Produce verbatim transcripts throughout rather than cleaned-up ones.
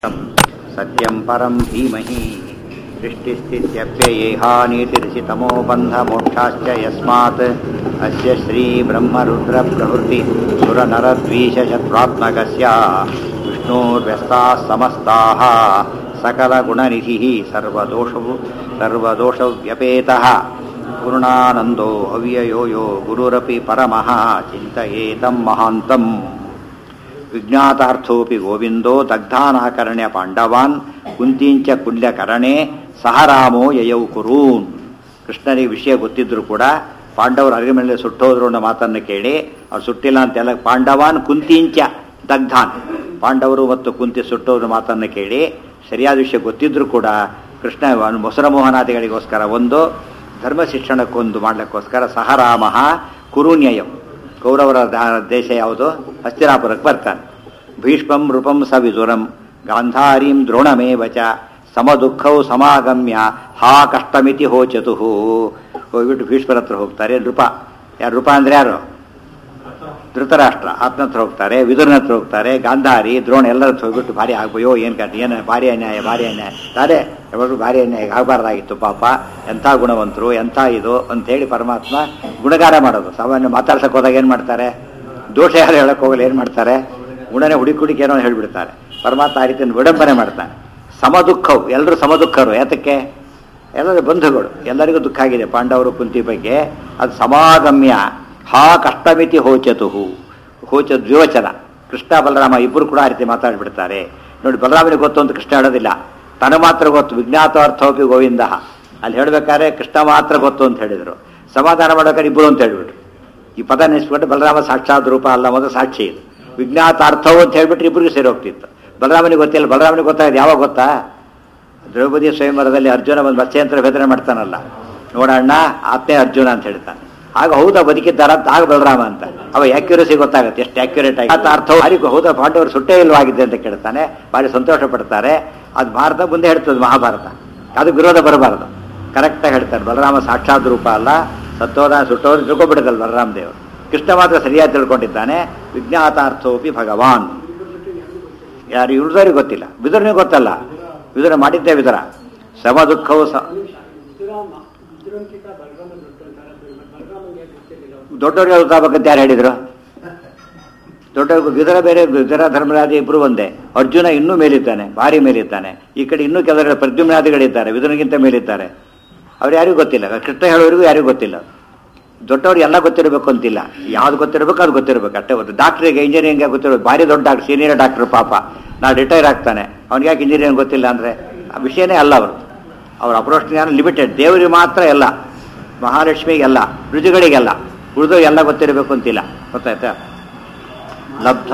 सत्यं परं धीमहि सृष्टिस्थित्यप्ययेहानीतिर्षितमो बन्धमोक्षाश्च यस्मात् अस्य श्रीब्रह्मरुद्रप्रभृति सुरनरद्वीषशत्रुरात्मकस्य विष्णोर्व्यस्ताः समस्ताः सकलगुणनिधिः सर्वदोषौ सर्वदोषव्यपेतः पूर्णानन्दो अव्ययो यो गुरुरपि परमः चिन्तयेतं महान्तम् ವಿಜ್ಞಾತಾರ್ಥೋಪಿ ಗೋವಿಂದೋ ದಗ್ಧಾನಾಕರ್ಣ್ಯ ಪಾಂಡವಾನ್ ಕುಂತಿಂಚ ಕುಲ್ಯಕರಣೆ ಸಹರಾಮೋ ಯಯೌ ಕುರೂನ್. ಕೃಷ್ಣನಿಗೆ ವಿಷಯ ಗೊತ್ತಿದ್ರು ಕೂಡ ಪಾಂಡವರು ಅರಗಿನ ಮೇಲೆ ಸುಟ್ಟೋದ್ರು ಅನ್ನೋ ಮಾತನ್ನು ಕೇಳಿ ಅವ್ರು ಸುಟ್ಟಿಲ್ಲ ಅಂತೆಲ್ಲ ಪಾಂಡವಾನ್ ಕುಂತಿಂಚ ದಗ್ಧಾನ್, ಪಾಂಡವರು ಮತ್ತು ಕುಂತಿ ಸುಟ್ಟೋದ್ರ ಮಾತನ್ನು ಕೇಳಿ ಸರಿಯಾದ ವಿಷಯ ಗೊತ್ತಿದ್ರು ಕೂಡ ಕೃಷ್ಣ ಮೊಸರಮೋಹನಾದಿಗಳಿಗೋಸ್ಕರ ಒಂದು ಧರ್ಮ ಶಿಕ್ಷಣಕ್ಕೊಂದು ಮಾಡಲಿಕ್ಕೋಸ್ಕರ ಸಹರಾಮ ಕುರುನ್ಯಯಂ, ಕೌರವರ ದೇಶ ಯಾವುದು ಹಸ್ತಿನಾಪುರಕ್ಕೆ ಬರ್ತಾನೆ. ಭೀಷ್ಮಂ ರೂಪಂ ಸವಿದುರಂ ಗಾಂಧಾರೀಂ ದ್ರೋಣಮೇವ ಚ ಸಮದುಃಖೌ ಸಮಾಗಮ್ಯ ಹಾ ಕಷ್ಟಮಿತಿ ಹೋಚತು. ಹೋಗ್ಬಿಟ್ಟು ಭೀಷ್ಮರ ಹತ್ರ ಹೋಗ್ತಾರೆ. ನೃಪ ಯಾರು? ನೃಪ ಅಂದ್ರೆ ಯಾರು? ಧೃತರಾಷ್ಟ್ರ ಆತನ ಹತ್ರ ಹೋಗ್ತಾರೆ, ವಿದುರನ ಹತ್ರ ಹೋಗ್ತಾರೆ, ಗಾಂಧಾರಿ ದ್ರೋಣ ಎಲ್ಲರ ಹತ್ರ ಹೋಗ್ಬಿಟ್ಟು ಭಾರಿ ಆಗ್ಬೋಯೋ ಏನು ಕಟ್ಟಿ ಏನು ಭಾರಿ ಅನ್ಯಾಯ ಭಾರಿ ಅನ್ಯಾಯ ತಾನೇ ಯಾವಾಗಲೂ ಭಾರಿ ಅನ್ಯಾಯ ಆಗಬಾರ್ದಾಗಿತ್ತು ಪಾಪ, ಎಂಥ ಗುಣವಂತರು ಎಂಥ ಇದು ಅಂಥೇಳಿ ಪರಮಾತ್ಮ ಗುಣಗಾರ ಮಾಡೋದು. ಸಾಮಾನ್ಯ ಮಾತಾಡ್ಸಕ್ಕೆ ಹೋದಾಗ ಏನು ಮಾಡ್ತಾರೆ? ದೋಷ ಯಾರು ಹೇಳಕ್ಕೆ ಹೋಗಲ್ಲ, ಏನು ಮಾಡ್ತಾರೆ? ಗುಣನೇ ಹುಡುಕಿ ಹುಡುಕಿ ಏನೋ ಹೇಳಿಬಿಡ್ತಾರೆ. ಪರಮಾತ್ಮ ಆ ರೀತಿಯನ್ನು ವಿಡಂಬನೆ ಮಾಡ್ತಾನೆ. ಸಮದುಃಖವು, ಎಲ್ಲರೂ ಸಮದುಃಖರು. ಯಾತಕ್ಕೆ? ಎಲ್ಲರೂ ಬಂಧುಗಳು, ಎಲ್ಲರಿಗೂ ದುಃಖ ಆಗಿದೆ ಪಾಂಡವರು ಕುಂತಿ ಬಗ್ಗೆ. ಅದು ಸಮಾಗಮ್ಯ ಹಾ ಕಷ್ಟಮಿತಿ ಹೋಚತು. ಹೋಚ ದ್ವಿವಚನ. ಕೃಷ್ಣ ಬಲರಾಮ ಇಬ್ಬರು ಕೂಡ ಆ ರೀತಿ ಮಾತಾಡ್ಬಿಡ್ತಾರೆ. ನೋಡಿ, ಬಲರಾಮನಿಗೆ ಗೊತ್ತು ಅಂತ ಕೃಷ್ಣ ಹೇಳೋದಿಲ್ಲ, ತನ ಮಾತ್ರ ಗೊತ್ತು. ವಿಜ್ಞಾತಾರ್ಥೋಪಿ ಗೋವಿಂದ ಅಲ್ಲಿ ಹೇಳ್ಬೇಕಾದ್ರೆ ಕೃಷ್ಣ ಮಾತ್ರ ಗೊತ್ತು ಅಂತ ಹೇಳಿದರು. ಸಮಾಧಾನ ಮಾಡ್ಬೇಕಾದ್ರೆ ಇಬ್ಬರು ಅಂತ ಹೇಳ್ಬಿಟ್ರು. ಈ ಪದ ನೆನೆಸ್ಬಿಟ್ಟು ಬಲರಾಮ ಸಾಕ್ಷಾತ್ ರೂಪ ಅಲ್ಲ ಮೊದಲು ಸಾಕ್ಷಿ ಇದು. ವಿಜ್ಞಾತಾರ್ಥವು ಅಂತ ಹೇಳ್ಬಿಟ್ರೆ ಇಬ್ಬರಿಗೂ ಸೇರಿ ಹೋಗ್ತಿತ್ತು. ಬಲರಾಮನಿಗೆ ಗೊತ್ತಿಲ್ಲ. ಬಲರಾಮನಿಗೆ ಗೊತ್ತಾಗಿದೆ ಯಾವಾಗ ಗೊತ್ತಾ? ದ್ರೌಪದಿ ಸ್ವಯಂವರದಲ್ಲಿ ಅರ್ಜುನ ಒಂದು ಮತ್ಸ್ಯಂತರ ಭೇದನೆ ಮಾಡ್ತಾನಲ್ಲ, ನೋಡಣ್ಣ ಆತ್ಮೇ ಅರ್ಜುನ ಅಂತ ಹೇಳ್ತಾನೆ. ಆಗ ಹೌದಾ ಬದುಕಿದ್ದಾರ ಅಂತ ಆಗ ಬಲರಾಮ ಅಂತ ಅವ ಆಕ್ಯುರಸಿ ಗೊತ್ತಾಗುತ್ತೆ, ಎಷ್ಟು ಆಕ್ಯುರೇಟ್ ಆಗಿ ಅರ್ಥವು ಯಾರಿಗೂ ಹೌದಾ ಪಾಂಡವರು ಸುಟ್ಟೇ ಇಲ್ಲವಾಗಿದ್ದೆ ಅಂತ ಕೇಳ್ತಾನೆ. ಭಾರಿ ಸಂತೋಷ ಪಡ್ತಾರೆ. ಅದು ಭಾರತ ಮುಂದೆ ಹೇಳ್ತದೆ ಮಹಾಭಾರತ, ಅದು ವಿರೋಧ ಬರಬಾರದು. ಕರೆಕ್ಟಾಗಿ ಹೇಳ್ತಾರೆ ಬಲರಾಮ ಸಾಕ್ಷಾತ್ ರೂಪ ಅಲ್ಲ, ಸತ್ತೋದ ಸುಟ್ಟೋದು ತಿಳ್ಕೊಬಿಡದಲ್ಲ ಬಲರಾಮ ದೇವರು. ಕೃಷ್ಣ ಮಾತ್ರ ಸರಿಯಾಗಿ ತಿಳ್ಕೊಂಡಿದ್ದಾನೆ. ವಿಜ್ಞಾತಾರ್ಥೋಪಿ ಭಗವಾನ್. ಯಾರು ಇವ್ರದವ್ರಿಗೆ ಗೊತ್ತಿಲ್ಲ, ವಿದುರನಿಗೆ ಗೊತ್ತಲ್ಲ. ವಿದುರ ಮಾಡಿದ್ದೇ ವಿದುರ. ಸಮ ದುಃಖವು ಸ ದೊಡ್ಡವ್ರಿಗೆ ಗೊತ್ತಾಗಬೇಕಂತ ಯಾರು ಹೇಳಿದ್ರು? ದೊಡ್ಡವ್ರಿಗೆ ವಿದುರ ಬೇರೆ, ವಿದುರ ಧರ್ಮರಾಜ ಇಬ್ಬರು ಒಂದೇ. ಅರ್ಜುನ ಇನ್ನೂ ಮೇಲಿದ್ದಾನೆ, ಭಾರಿ ಮೇಲಿದ್ದಾನೆ. ಈ ಕಡೆ ಇನ್ನೂ ಕೆಲವರು ಪ್ರದ್ಯುಮ್ನಾದಿಗಳಿದ್ದಾರೆ, ವಿದುರನಿಗಿಂತ ಮೇಲಿದ್ದಾರೆ. ಅವ್ರು ಯಾರಿಗೂ ಗೊತ್ತಿಲ್ಲ. ಕೃಷ್ಣ ಹೇಳೋರಿಗೂ ಯಾರಿಗೂ ಗೊತ್ತಿಲ್ಲ. ದೊಡ್ಡವ್ರಿಗೆ ಎಲ್ಲ ಗೊತ್ತಿರಬೇಕು ಅಂತಿಲ್ಲ, ಯಾವ್ದು ಗೊತ್ತಿರಬೇಕು ಅದು ಗೊತ್ತಿರಬೇಕು ಅಷ್ಟೇ. ಗೊತ್ತು ಡಾಕ್ಟ್ರಿಗೆ ಇಂಜಿನಿಯರಿಂಗ್ ಗೊತ್ತಿರಬೇಕು. ಭಾರಿ ದೊಡ್ಡ ಡಾಕ್ಟರ್, ಸೀನಿಯರ್ ಡಾಕ್ಟರ್ ಪಾಪ ನಾವು ರಿಟೈರ್ ಆಗ್ತಾನೆ, ಅವ್ನಿಗೆ ಯಾಕೆ ಇಂಜಿನಿಯರಿಂಗ್ ಗೊತ್ತಿಲ್ಲ ಅಂದರೆ ಆ ವಿಷಯನೇ ಅಲ್ಲ. ಅವರು ಅವ್ರ ಅಪ್ರೋಚ್ ಜ್ಞಾನ ಲಿಮಿಟೆಡ್. ದೇವರಿಗೆ ಮಾತ್ರ ಎಲ್ಲ, ಮಹಾಲಕ್ಷ್ಮಿಗೆಲ್ಲ, ರುಜುಗಳಿಗೆಲ್ಲ, ಉಳಿದು ಎಲ್ಲ ಗೊತ್ತಿರಬೇಕು ಅಂತಿಲ್ಲ. ಗೊತ್ತಾಯ್ತಾ? ಲಬ್ಧ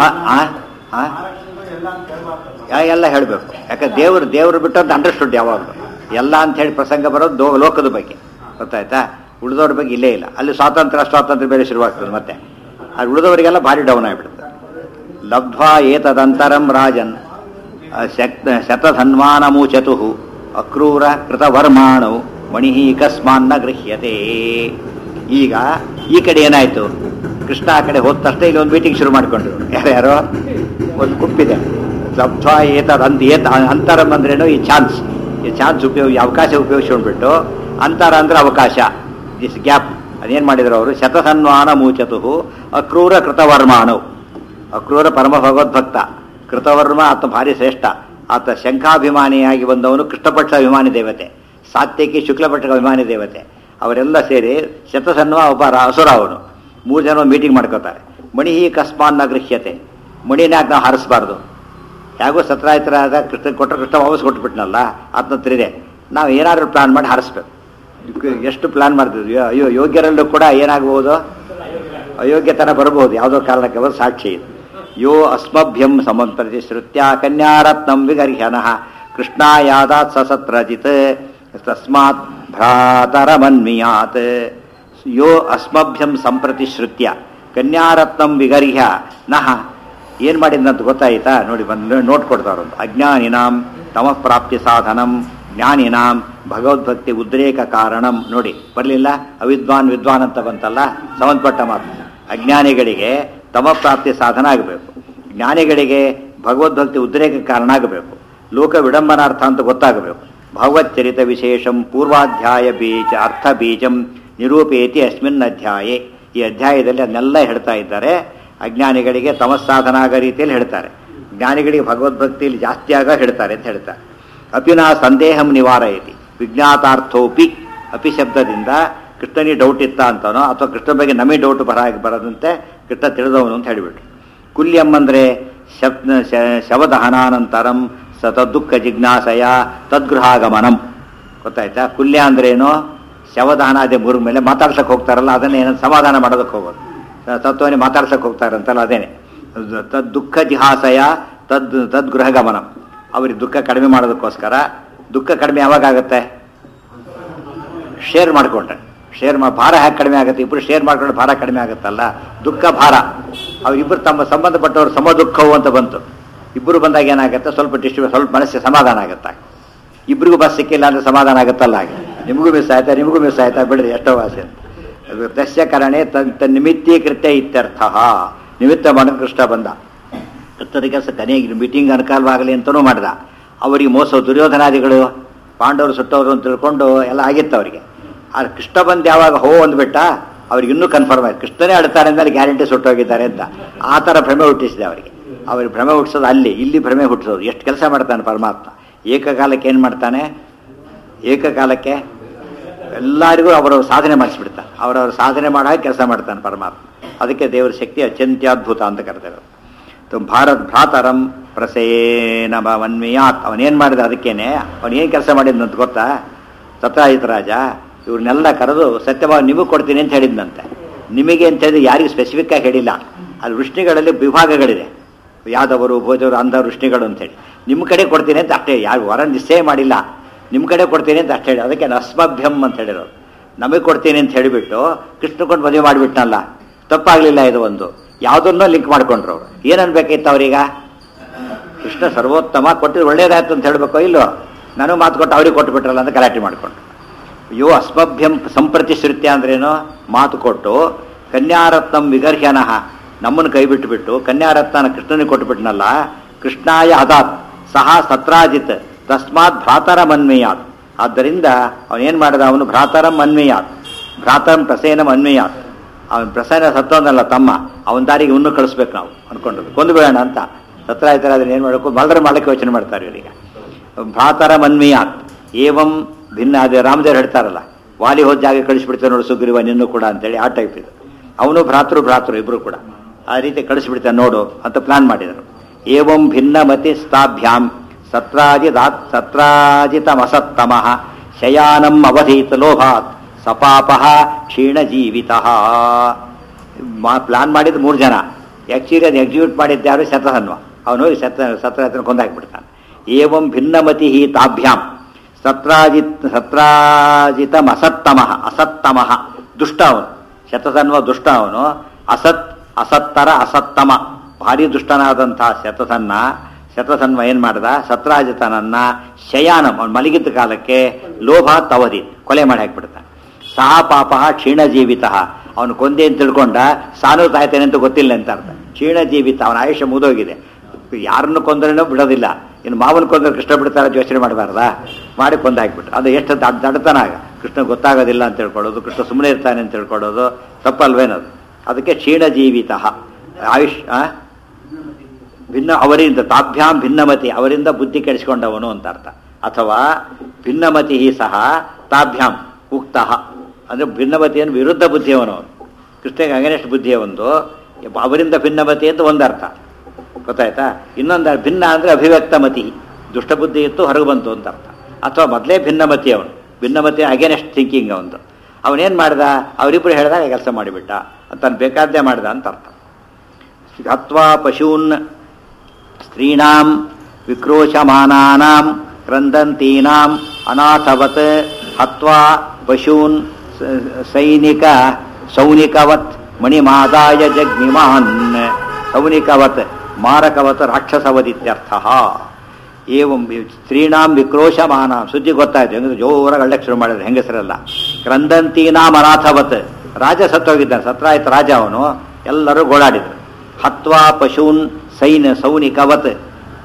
ಎಲ್ಲ ಹೇಳಬೇಕು. ಯಾಕಂದ್ರೆ ದೇವರು ದೇವರು ಬಿಟ್ಟು ಅಂತ ಅಂಡರ್ಸ್ಟುಡ್ ಯಾವಾಗಲೂ ಎಲ್ಲ ಅಂತ ಹೇಳಿ ಪ್ರಸಂಗ ಬರೋದು ದೋ ಲೋಕದ ಬಗ್ಗೆ. ಗೊತ್ತಾಯ್ತಾ? ಉಳಿದವ್ರ ಬಗ್ಗೆ ಇಲ್ಲೇ ಇಲ್ಲ. ಅಲ್ಲಿ ಸ್ವಾತಂತ್ರ್ಯ ಸ್ವಾತಂತ್ರ್ಯ ಬೇರೆ ಶುರುವಾಗ್ತದೆ ಮತ್ತೆ. ಅದು ಉಳಿದವರಿಗೆಲ್ಲ ಭಾರಿ ಡೌನ್ ಆಗಿಬಿಡುತ್ತೆ. ಲಬ್ಧ್ವಾ ಏತದಂತರಂ ರಾಜನ್ ಶತಧನ್ವಾನಮೂಚತು ಅಕ್ರೂರ ಕೃತವರ್ಮಾಣು ಮಣಿ ಕಸ್ಮಾನ್ನ ಗೃಹ್ಯತೆ. ಈಗ ಈ ಕಡೆ ಏನಾಯ್ತು? ಕೃಷ್ಣ ಆ ಕಡೆ ಹೋದ ತಕ್ಷಣ ಇಲ್ಲಿ ಒಂದು ಮೀಟಿಂಗ್ ಶುರು ಮಾಡ್ಕೊಂಡ್ರು. ಯಾರ್ಯಾರೋ ಒಂದು ಗುಂಪಿದೆ. ಲಬ್ಧ್ವಾ ಏತದಂತ ಏತ ಅಂತರಂ ಅಂದ್ರೇನು? ಈ ಚಾನ್ಸ್, ಈ ಚಾನ್ಸ್ ಉಪಯೋಗ, ಈ ಅವಕಾಶ ಉಪಯೋಗಿಸ್ಕೊಂಡ್ಬಿಟ್ಟು ಅಂತರ ಅಂದ್ರೆ ಅವಕಾಶ, ದಿಸ್ ಗ್ಯಾಪ್. ಅದೇನು ಮಾಡಿದ್ರು ಅವರು? ಶತಸನ್ಮಾನ ಮೂಚತು ಅಕ್ರೂರ ಕೃತವರ್ಮಾಣು. ಅಕ್ರೂರ ಪರಮ ಭಗವದ್ಭಕ್ತ, ಕೃತವರ್ಮ ಆತ ಭಾರಿ ಶ್ರೇಷ್ಠ. ಆತ ಶಂಖಾಭಿಮಾನಿಯಾಗಿ ಬಂದವನು, ಕೃಷ್ಣಪಕ್ಷ ಅಭಿಮಾನಿ ದೇವತೆ, ಸಾತ್ಯಕಿ ಶುಕ್ಲಪಕ್ಷ ಅಭಿಮಾನಿ ದೇವತೆ. ಅವರೆಲ್ಲ ಸೇರಿ ಶತಸನ್ವ ಒಬ್ಬ ಅಸುರ ಅವನು. ಮೂರು ಜನ ಮೀಟಿಂಗ್ ಮಾಡ್ಕೋತಾರೆ. ಮಣಿ ಕಸ್ಮಾನ್ನ ಗೃಹ್ಯತೆ. ಮಣಿನಾಗ ನಾವು ಹಾರಿಸಬಾರ್ದು. ಹೇಗೋ ಸತ್ರಾಯಿತರಾದ ಕೃಷ್ಣ ಕೊಟ್ಟರೆ ಕೃಷ್ಣ ವಾಪಸ್ ಕೊಟ್ಬಿಟ್ನಲ್ಲ, ಆತನ ಹತ್ರ ಇದೆ. ನಾವು ಏನಾದರೂ ಪ್ಲಾನ್ ಮಾಡಿ ಹಾರಿಸ್ಬೇಕು. ಎಷ್ಟು ಪ್ಲಾನ್ ಮಾಡ್ತಿದ್ವಿ. ಅಯ್ಯೋ ಯೋಗ್ಯರಲ್ಲೂ ಕೂಡ ಏನಾಗಬಹುದು? ಅಯೋಗ್ಯತನ ಬರಬಹುದು ಯಾವುದೋ ಕಾರಣಕ್ಕೆ. ಅವರು ಸಾಕ್ಷಿ ಇದು. ಯೋ ಅಸ್ಮಭ್ಯಂ ಸಮಂಪ್ರತಿ ಶ್ರುತ್ಯ ಕನ್ಯಾರತ್ನಂ ವಿಗರ್ಹ್ಯನಃ ಕೃಷ್ಣಾಯಾದಾತ್ ಸಸತ್ರಜಿತ್ ತಸ್ಮಾತ್ ಭ್ರಾತರಮನ್ಮಿಯಾತ್. ಯೋ ಅಸ್ಮಭ್ಯಂ ಸಂಪ್ರತಿ ಶ್ರುತ್ಯ ಕನ್ಯಾರತ್ನಂ ವಿಗರ್ಹ್ಯ ನಃ. ಏನು ಮಾಡಿದ್ನಂತ ಗೊತ್ತಾಯ್ತಾ? ನೋಡಿ, ಬಂದು ನೋಟ್ ಕೊಡ್ತಾರಂತ. ಅಜ್ಞಾನಿನಾಂ ತಮಃ ಪ್ರಾಪ್ತಿ ಸಾಧನಂ ಜ್ಞಾನಿನಾಂ ಭಗವದ್ಭಕ್ತಿ ಉದ್ರೇಕ ಕಾರಣಂ. ನೋಡಿ ಬರಲಿಲ್ಲ, ಅವಿದ್ವಾನ್ ವಿದ್ವಾನ್ ಅಂತ ಬಂತಲ್ಲ, ಸಂಬಂಧಪಟ್ಟ ಮಾತು. ಅಜ್ಞಾನಿಗಳಿಗೆ ತಮ ಪ್ರಾಪ್ತಿ ಸಾಧನ ಆಗಬೇಕು, ಜ್ಞಾನಿಗಳಿಗೆ ಭಗವದ್ಭಕ್ತಿ ಉದ್ರೇಕ ಕಾರಣ ಆಗಬೇಕು. ಲೋಕ ವಿಡಂಬನಾರ್ಥ ಅಂತ ಗೊತ್ತಾಗಬೇಕು. ಭಗವಚ್ಚರಿತ ವಿಶೇಷಂ ಪೂರ್ವಾಧ್ಯಾಯ ಬೀಜ ಅರ್ಥ ಬೀಜಂ ನಿರೂಪೇತಿ ಅಸ್ಮಿನ್ ಅಧ್ಯಾಯೇ. ಈ ಅಧ್ಯಾಯದಲ್ಲಿ ಅದನ್ನೆಲ್ಲ ಹೇಳ್ತಾ ಇದ್ದಾರೆ. ಅಜ್ಞಾನಿಗಳಿಗೆ ತಮಸ್ಸಾಧನಾಗ ರೀತಿಯಲ್ಲಿ ಹೇಳ್ತಾರೆ, ಜ್ಞಾನಿಗಳಿಗೆ ಭಗವದ್ಭಕ್ತಿಯಲ್ಲಿ ಜಾಸ್ತಿ ಆಗ ಹೇಳ್ತಾರೆ ಅಂತ ಹೇಳ್ತಾರೆ. ಅಪಿನಾ ಸಂದೇಹಂ ನಿವಾರಯತಿ ವಿಜ್ಞಾತಾರ್ಥೋಪಿ. ಅಪಿ ಶಬ್ದದಿಂದ ಕೃಷ್ಣನಿಗೆ ಡೌಟ್ ಇತ್ತ ಅಂತನೋ ಅಥವಾ ಕೃಷ್ಣ ಬಗ್ಗೆ ನಮಗೆ ಡೌಟ್ ಬರ ಬರದಂತೆ ಕೃಷ್ಣ ತಿಳಿದವನು ಅಂತ ಹೇಳಿಬಿಟ್ರು. ಕುಲ್ಯಂ ಅಂದರೆ ಶಬ್ ಶವದಹನಾನಂತರಂ ಸ ತದ್ದುಃಖ ಜಿಜ್ಞಾಸಯ ತದ್ಗೃಹಾಗಮನಂ. ಗೊತ್ತಾಯ್ತಾ? ಕುಲ್ಯ ಅಂದ್ರೇನು? ಶವದಹನ ಅದೇ ಮುರುಗ ಮೇಲೆ ಮಾತಾಡ್ಸಕ್ಕೆ ಹೋಗ್ತಾರಲ್ಲ, ಅದನ್ನೇ ಏನೋ ಸಮಾಧಾನ ಮಾಡೋದಕ್ಕೆ ಹೋಗೋದು. ತತ್ವನೇ ಮಾತಾಡ್ಸಕ್ಕೆ ಹೋಗ್ತಾರಂತಲ್ಲ, ಅದೇನೆ ತದ್ ದುಃಖ ಜಿಹಾಸಯ ತದ್ ತದ್ಗೃಹಗಮನಂ. ಅವ್ರಿಗೆ ದುಃಖ ಕಡಿಮೆ ಮಾಡೋದಕ್ಕೋಸ್ಕರ. ದುಃಖ ಕಡಿಮೆ ಯಾವಾಗ ಆಗುತ್ತೆ? ಶೇರ್ ಮಾಡಿಕೊಂಡ್ರೆ. ಶೇರ್ ಮಾ ಭಾರ ಹೇಗೆ ಕಡಿಮೆ ಆಗುತ್ತೆ? ಇಬ್ಬರು ಶೇರ್ ಮಾಡ್ಕೊಂಡ್ರೆ ಭಾರ ಕಡಿಮೆ ಆಗುತ್ತಲ್ಲ. ದುಃಖ ಭಾರ ಅವರಿಬ್ಬರು ತಮ್ಮ ಸಂಬಂಧಪಟ್ಟವರು ಸಮ ದುಃಖವು ಅಂತ ಬಂತು. ಇಬ್ಬರು ಬಂದಾಗ ಏನಾಗುತ್ತೆ? ಸ್ವಲ್ಪ ಡಿಸ್ಟ್ರಿಬ್ಯೂ ಸ್ವಲ್ಪ ಮನಸ್ಸಿಗೆ ಸಮಾಧಾನ ಆಗುತ್ತೆ. ಇಬ್ಬರಿಗೂ ಬಸ್ ಸಿಕ್ಕಿಲ್ಲ ಅಂದರೆ ಸಮಾಧಾನ ಆಗುತ್ತಲ್ಲ. ಹಾಗೆ ನಿಮಗೂ ಮಿಸ್ ಆಯ್ತಾ, ನಿಮಗೂ ಮಿಸ್ ಆಯ್ತಾ, ಬಿಡ್ರಿ ಎಷ್ಟೋ ವಾಸೆ ಅಂತ. ದಸ್ಯ ಕರಣೆ ತನ್ನ ನಿಮಿತ್ತೀಕೃತ್ಯ ಇತ್ಯರ್ಥ. ನಿಮಿತ್ತ ಮಾಡೋದು ಕೃಷ್ಣ ಬಂದ. ಕೃಷ್ಣದ ಕೆಲಸ ಕೊನೆಗೆ ಮೀಟಿಂಗ್ ಅನುಕಾಲವಾಗಲಿ ಅಂತಲೂ ಮಾಡ್ದ. ಅವರಿಗೆ ಮೋಸ ದುರ್ಯೋಧನಾದಿಗಳು ಪಾಂಡವರು ಸುಟ್ಟವರು ಅಂತ ತಿಳ್ಕೊಂಡು ಎಲ್ಲ ಆಗಿತ್ತು ಅವರಿಗೆ. ಆ ಕೃಷ್ಣ ಬಂದು ಯಾವಾಗ ಹೋ ಅಂದ್ಬಿಟ್ಟ, ಅವ್ರಿಗೆ ಇನ್ನೂ ಕನ್ಫರ್ಮ್ ಆಯ್ತು ಕೃಷ್ಣನೇ ಆಡ್ತಾರೆ ಅಂದರೆ ಗ್ಯಾರಂಟಿ ಸುಟ್ಟೋಗಿದ್ದಾರೆ ಅಂತ. ಆ ಥರ ಭ್ರಮೆ ಹುಟ್ಟಿಸಿದೆ ಅವರಿಗೆ. ಅವ್ರಿಗೆ ಭ್ರಮೆ ಹುಟ್ಟಿಸೋದು ಅಲ್ಲಿ, ಇಲ್ಲಿ ಭ್ರಮೆ ಹುಟ್ಟಿಸೋದು. ಎಷ್ಟು ಕೆಲಸ ಮಾಡ್ತಾನೆ ಪರಮಾತ್ಮ. ಏಕಕಾಲಕ್ಕೆ ಏನು ಮಾಡ್ತಾನೆ? ಏಕಕಾಲಕ್ಕೆ ಎಲ್ಲರಿಗೂ ಅವರವ್ರ ಸಾಧನೆ ಮಾಡಿಸ್ಬಿಡ್ತಾನೆ. ಅವರವ್ರ ಸಾಧನೆ ಮಾಡೋ ಕೆಲಸ ಮಾಡ್ತಾನೆ ಪರಮಾತ್ಮ. ಅದಕ್ಕೆ ದೇವರ ಶಕ್ತಿ ಅತ್ಯಂತ್ಯದ್ಭುತ ಅಂತ ಕರೆದಿರೋದು. ಭಾರತ್ ಭ್ರಾತರಂ ಪ್ರಸೇನ ಮನ್ಮಿಯಾತ್. ಅವನೇನು ಮಾಡಿದ? ಅದಕ್ಕೇನೆ ಅವನೇನು ಕೆಲಸ ಮಾಡಿದ್ನಂತ ಗೊತ್ತಾ? ಸತ್ರಾಜಿತ ರಾಜ ಇವ್ರನ್ನೆಲ್ಲ ಕರೆದು ಸತ್ಯಭಾವ ನಿಮಗೆ ಕೊಡ್ತೀನಿ ಅಂತ ಹೇಳಿದ್ನಂತೆ. ನಿಮಗೆ ಅಂತ ಹೇಳಿದ್ರೆ ಯಾರಿಗೂ ಸ್ಪೆಸಿಫಿಕ್ ಆಗಿ ಹೇಳಿಲ್ಲ. ಅಲ್ಲಿ ವೃಷ್ಣಿಗಳಲ್ಲಿ ವಿಭಾಗಗಳಿದೆ. ಯಾದವರು, ಭೋಜವರು, ಅಂಧ ವೃಷ್ಣಿಗಳು ಅಂತೇಳಿ. ನಿಮ್ಮ ಕಡೆ ಕೊಡ್ತೀನಿ ಅಂತ ಅಷ್ಟೇ, ಯಾರು ವರ ನಿಶ್ಚಯ ಮಾಡಿಲ್ಲ. ನಿಮ್ಮ ಕಡೆ ಕೊಡ್ತೀನಿ ಅಂತ ಅಷ್ಟೇ ಹೇಳಿ. ಅದಕ್ಕೆ ನಸ್ಮಭ್ಯಂ ಅಂತ ಹೇಳಿರೋದು. ನಮಗೆ ಕೊಡ್ತೀನಿ ಅಂತ ಹೇಳಿಬಿಟ್ಟು ಕೃಷ್ಣ ಕೊಂಡು ಮದುವೆ ಮಾಡಿಬಿಟ್ನಲ್ಲ, ತಪ್ಪಾಗಲಿಲ್ಲ. ಇದು ಒಂದು ಯಾವುದನ್ನೋ ಲಿಂಕ್ ಮಾಡ್ಕೊಂಡ್ರು ಅವರು. ಏನನ್ಬೇಕಾಯ್ತು ಅವ್ರೀಗ? ಕೃಷ್ಣ ಸರ್ವೋತ್ತಮ, ಕೊಟ್ಟಿದ್ದು ಒಳ್ಳೇದಾಯ್ತು ಅಂತ ಹೇಳಬೇಕು. ಇಲ್ಲೋ ನನಗೆ ಮಾತು ಕೊಟ್ಟು ಅವ್ರಿಗೆ ಕೊಟ್ಟು ಬಿಟ್ರಲ್ಲ ಅಂತ ಗಲಾಟೆ ಮಾಡಿಕೊಂಡ್ರು. ಯೋ ಅಸ್ಮಭ್ಯಂ ಸಂಪ್ರತಿಶ್ರುತ್ಯ ಅಂದ್ರೇನು? ಮಾತು ಕೊಟ್ಟು ಕನ್ಯಾರತ್ನಂ ವಿಗರ್ಹ್ಯನಃ, ನಮ್ಮನ್ನು ಕೈ ಬಿಟ್ಟುಬಿಟ್ಟು ಕನ್ಯಾರತ್ನ ಕೃಷ್ಣನಿಗೆ ಕೊಟ್ಟುಬಿಟ್ನಲ್ಲ. ಕೃಷ್ಣಾಯ ಅದಾತ್ ಸಹ ಸತ್ರಾಜಿತ್ ತಸ್ಮಾತ್ ಭ್ರಾತರಂ ಅನ್ವಯಾತ್. ಆದ್ದರಿಂದ ಅವನೇನು ಮಾಡಿದ? ಅವನು ಭ್ರಾತರಂ ಅನ್ವಯಾತ್, ಭ್ರಾತರಂ ಪ್ರಸೇನಂ ಅನ್ವಯಾತ್. ಅವನ ಪ್ರಸೇನ ಸತ್ತೋದಲ್ಲ ತಮ್ಮ, ಅವನ ದಾರಿಗೆ ಇನ್ನೂ ಕಳಿಸ್ಬೇಕು ನಾವು ಅಂದ್ಕೊಂಡದ್ದು. ಕೊಂದು ಬೇಡ ಅಂತ ಸತ್ರಾಜಿತರ ಅದನ್ನ ಏನು ಮಾಡಬೇಕು? ಮಲ್ದ್ರ ಮಾಡಲಿಕ್ಕೆ ಯೋಚನೆ ಮಾಡ್ತಾರೆ ಇವರಿಗೆ. ಭ್ರಾತರಂ ಅನ್ವಯಾತ್ ಏವಂ ಭಿನ್ನ. ಅದೇ ರಾಮದೇವ್ರು ಹೇಳ್ತಾರಲ್ಲ, ವಾಲಿ ಹೋದ ಜಾಗ ಕಳಿಸ್ಬಿಡ್ತಾರೆ ನೋಡು ಸುಗ್ರೀವ ನಿನ್ನೂ ಕೂಡ ಅಂತೇಳಿ. ಆ ಟೈಪ್ ಇದು. ಅವನು ಭ್ರಾತೃ ಭ್ರಾತೃ ಇಬ್ಬರು ಕೂಡ ಆ ರೀತಿ ಕಳಿಸ್ಬಿಡ್ತಾನೆ ನೋಡು ಅಂತ ಪ್ಲಾನ್ ಮಾಡಿದರು. ಏವಂ ಭಿನ್ನ ಮತಿ ಸ್ಥಾಭ್ಯಾಂ ಸತ್ರಾಜಿದಾತ್ ಸತ್ರಾಜಿತಮಸತ್ತಮಃ ಶಯಾನಂ ಅವಧೀತ ಲೋಭಾತ್ ಸಪಾಪಃ ಕ್ಷೀಣ ಜೀವಿತ. ಪ್ಲಾನ್ ಮಾಡಿದ್ದು ಮೂರು ಜನ. ಆ್ಯಕ್ಚುಲಿ ಅದು ಎಕ್ಸಿಕ್ಯೂಟ್ ಮಾಡಿದ್ದಾರು ಶತಧನ್ವ. ಅವನು ಶತ ಸತ್ರಾಜಿತನ ಕೊಂದಾಕ್ಬಿಡ್ತಾನೆ. ಏವಂ ಭಿನ್ನಮತಿ ತಾಭ್ಯಾಂ ಸತ್ರಾಜಿತ್ ಸತ್ರಾಜಿತಮಸತ್ತಮಃ. ಅಸತ್ತಮಃ ದುಷ್ಟ ಅವನು. ಶತಧನ್ವ ದುಷ್ಟ ಅವನು. ಅಸತ್ ಅಸತ್ತರ ಅಸತ್ತಮ ಭಾರಿ ದುಷ್ಟನಾದಂತಹ ಶತಧನ್ನ ಶತಧನ್ವ ಏನು ಮಾಡ್ದ? ಸತ್ರಾಜಿತನನ್ನ ಶಯಾನಂ ಅವನು ಮಲಗಿದ್ದ ಕಾಲಕ್ಕೆ ಲೋಭ ತವದಿ ಕೊಲೆ ಮಾಡಿ ಹಾಕಿಬಿಡ್ತಾನೆ. ಸಹ ಪಾಪ ಕ್ಷೀಣ ಜೀವಿತ. ಅವನು ಕೊಂದೆ ಅಂತ ತಿಳ್ಕೊಂಡ ಸಾನು ತಾಯ್ತಾನೆ ಅಂತ ಗೊತ್ತಿಲ್ಲ ಅಂತ ಅರ್ಥ. ಕ್ಷೀಣ ಜೀವಿತ, ಅವನ ಆಯುಷ್ಯ ಮುಗಿದೋಗಿದೆ. ಯಾರನ್ನು ಕೊಂದ್ರೂ ಬಿಡೋದಿಲ್ಲ. ಇನ್ನು ಮಾವನ ಕೊಂದ್ರೆ ಕೃಷ್ಣ ಬಿಡ್ತಾರೆ ಯೋಚನೆ ಮಾಡಬಾರ್ದಾ? ಮಾಡಿ ಕೊಂದು ಹಾಕಿಬಿಟ್ರು. ಅದು ಎಷ್ಟು ದಡ್ ದಡ್ತನ ಆಗ. ಕೃಷ್ಣ ಗೊತ್ತಾಗೋದಿಲ್ಲ ಅಂತ ತಿಳ್ಕೊಳ್ಳೋದು, ಕೃಷ್ಣ ಸುಮ್ಮನೆ ಇರ್ತಾನೆ ಅಂತ ತಿಳ್ಕೊಳ್ಳೋದು ತಪ್ಪಲ್ವೇನದು. ಅದಕ್ಕೆ ಕ್ಷೀಣ ಜೀವಿತ ಆಯುಷ್ ಭಿನ್ನ ಅವರಿಂದ ತಾಭ್ಯಾಂ ಭಿನ್ನಮತಿ ಅವರಿಂದ ಬುದ್ಧಿ ಕೆಡಿಸ್ಕೊಂಡವನು ಅಂತ ಅರ್ಥ. ಅಥವಾ ಭಿನ್ನಮತಿ ಸಹ ತಾಭ್ಯಾಂ ಉಕ್ತ ಅಂದರೆ ಭಿನ್ನಮತಿಯನ್ನು ವಿರುದ್ಧ ಬುದ್ಧಿಯವನು ಅವನು. ಕೃಷ್ಣಗೆ ಅಗೇನೆಸ್ಟ್ ಬುದ್ಧಿಯವೊಂದು, ಅವರಿಂದ ಭಿನ್ನಮತಿ ಅಂತ ಒಂದು ಅರ್ಥ ಗೊತ್ತಾಯ್ತಾ. ಇನ್ನೊಂದು ಭಿನ್ನ ಅಂದರೆ ಅಭಿವ್ಯಕ್ತ ಮತಿ, ದುಷ್ಟಬುದ್ಧಿ ಇತ್ತು ಹೊರಗೆ ಬಂತು ಅಂತ ಅರ್ಥ. ಅಥವಾ ಮೊದಲೇ ಭಿನ್ನಮತಿ ಅವನು, ಭಿನ್ನಮತಿ ಅಗೇನೆಸ್ಟ್ ಥಿಂಕಿಂಗ್ ಅವನು. ಅವನೇನು ಮಾಡ್ದ? ಅವರಿಬ್ಬರು ಹೇಳಿದಾಗ ಕೆಲಸ ಮಾಡಿಬಿಟ್ಟ ಅಂತ ಬೇಕಾದ್ದೇ ಮಾಡ್ದ ಅಂತ ಅರ್ಥ. ಹತ್ವಾ ಪಶೂನ್ ಸ್ತ್ರೀಣಾಂ ವಿಕ್ರೋಶಮಾನಾನಾಂ ಕ್ರಂದಂತೀನಾಂ ಅನಾಥವತ್ ಹತ್ವಾ ಪಶೂನ್ ಸೈನಿಕ ಸೌನಿಕವತ್ ಮಣಿಮಾದಾಯ ಜಗ್ನಿಮಾನ್. ಸೌನಿಕವತ್ ಮಾರಕವತ್ ರಾಕ್ಷಸವದಿತ್ಯರ್ಥ. ಏವಂ ಸ್ತ್ರೀಣಾಂ ವಿಕ್ರೋಶಮಾನ ಸುದ್ದಿ ಗೊತ್ತಾಯ್ತು. ಹೆಂಗಸರು ಜೋರಾಗಿ ಅಳ್ಳಕ್ಕೆ ಶುರು ಮಾಡಿದ್ರು ಹೆಂಗಸರೆಲ್ಲ. ಕ್ರಂದಂತೀನಾಂ ಅನಾಥವತ್ ರಾಜ ಸತ್ತೋಗಿದ್ದಾನೆ. ಸತ್ರಾಯಿತ ರಾಜ ಅವನು. ಎಲ್ಲರೂ ಗೋಳಾಡಿದರು. ಹತ್ವಾ ಪಶೂನ್ ಸೈನ್ ಸೌನಿಕವತ್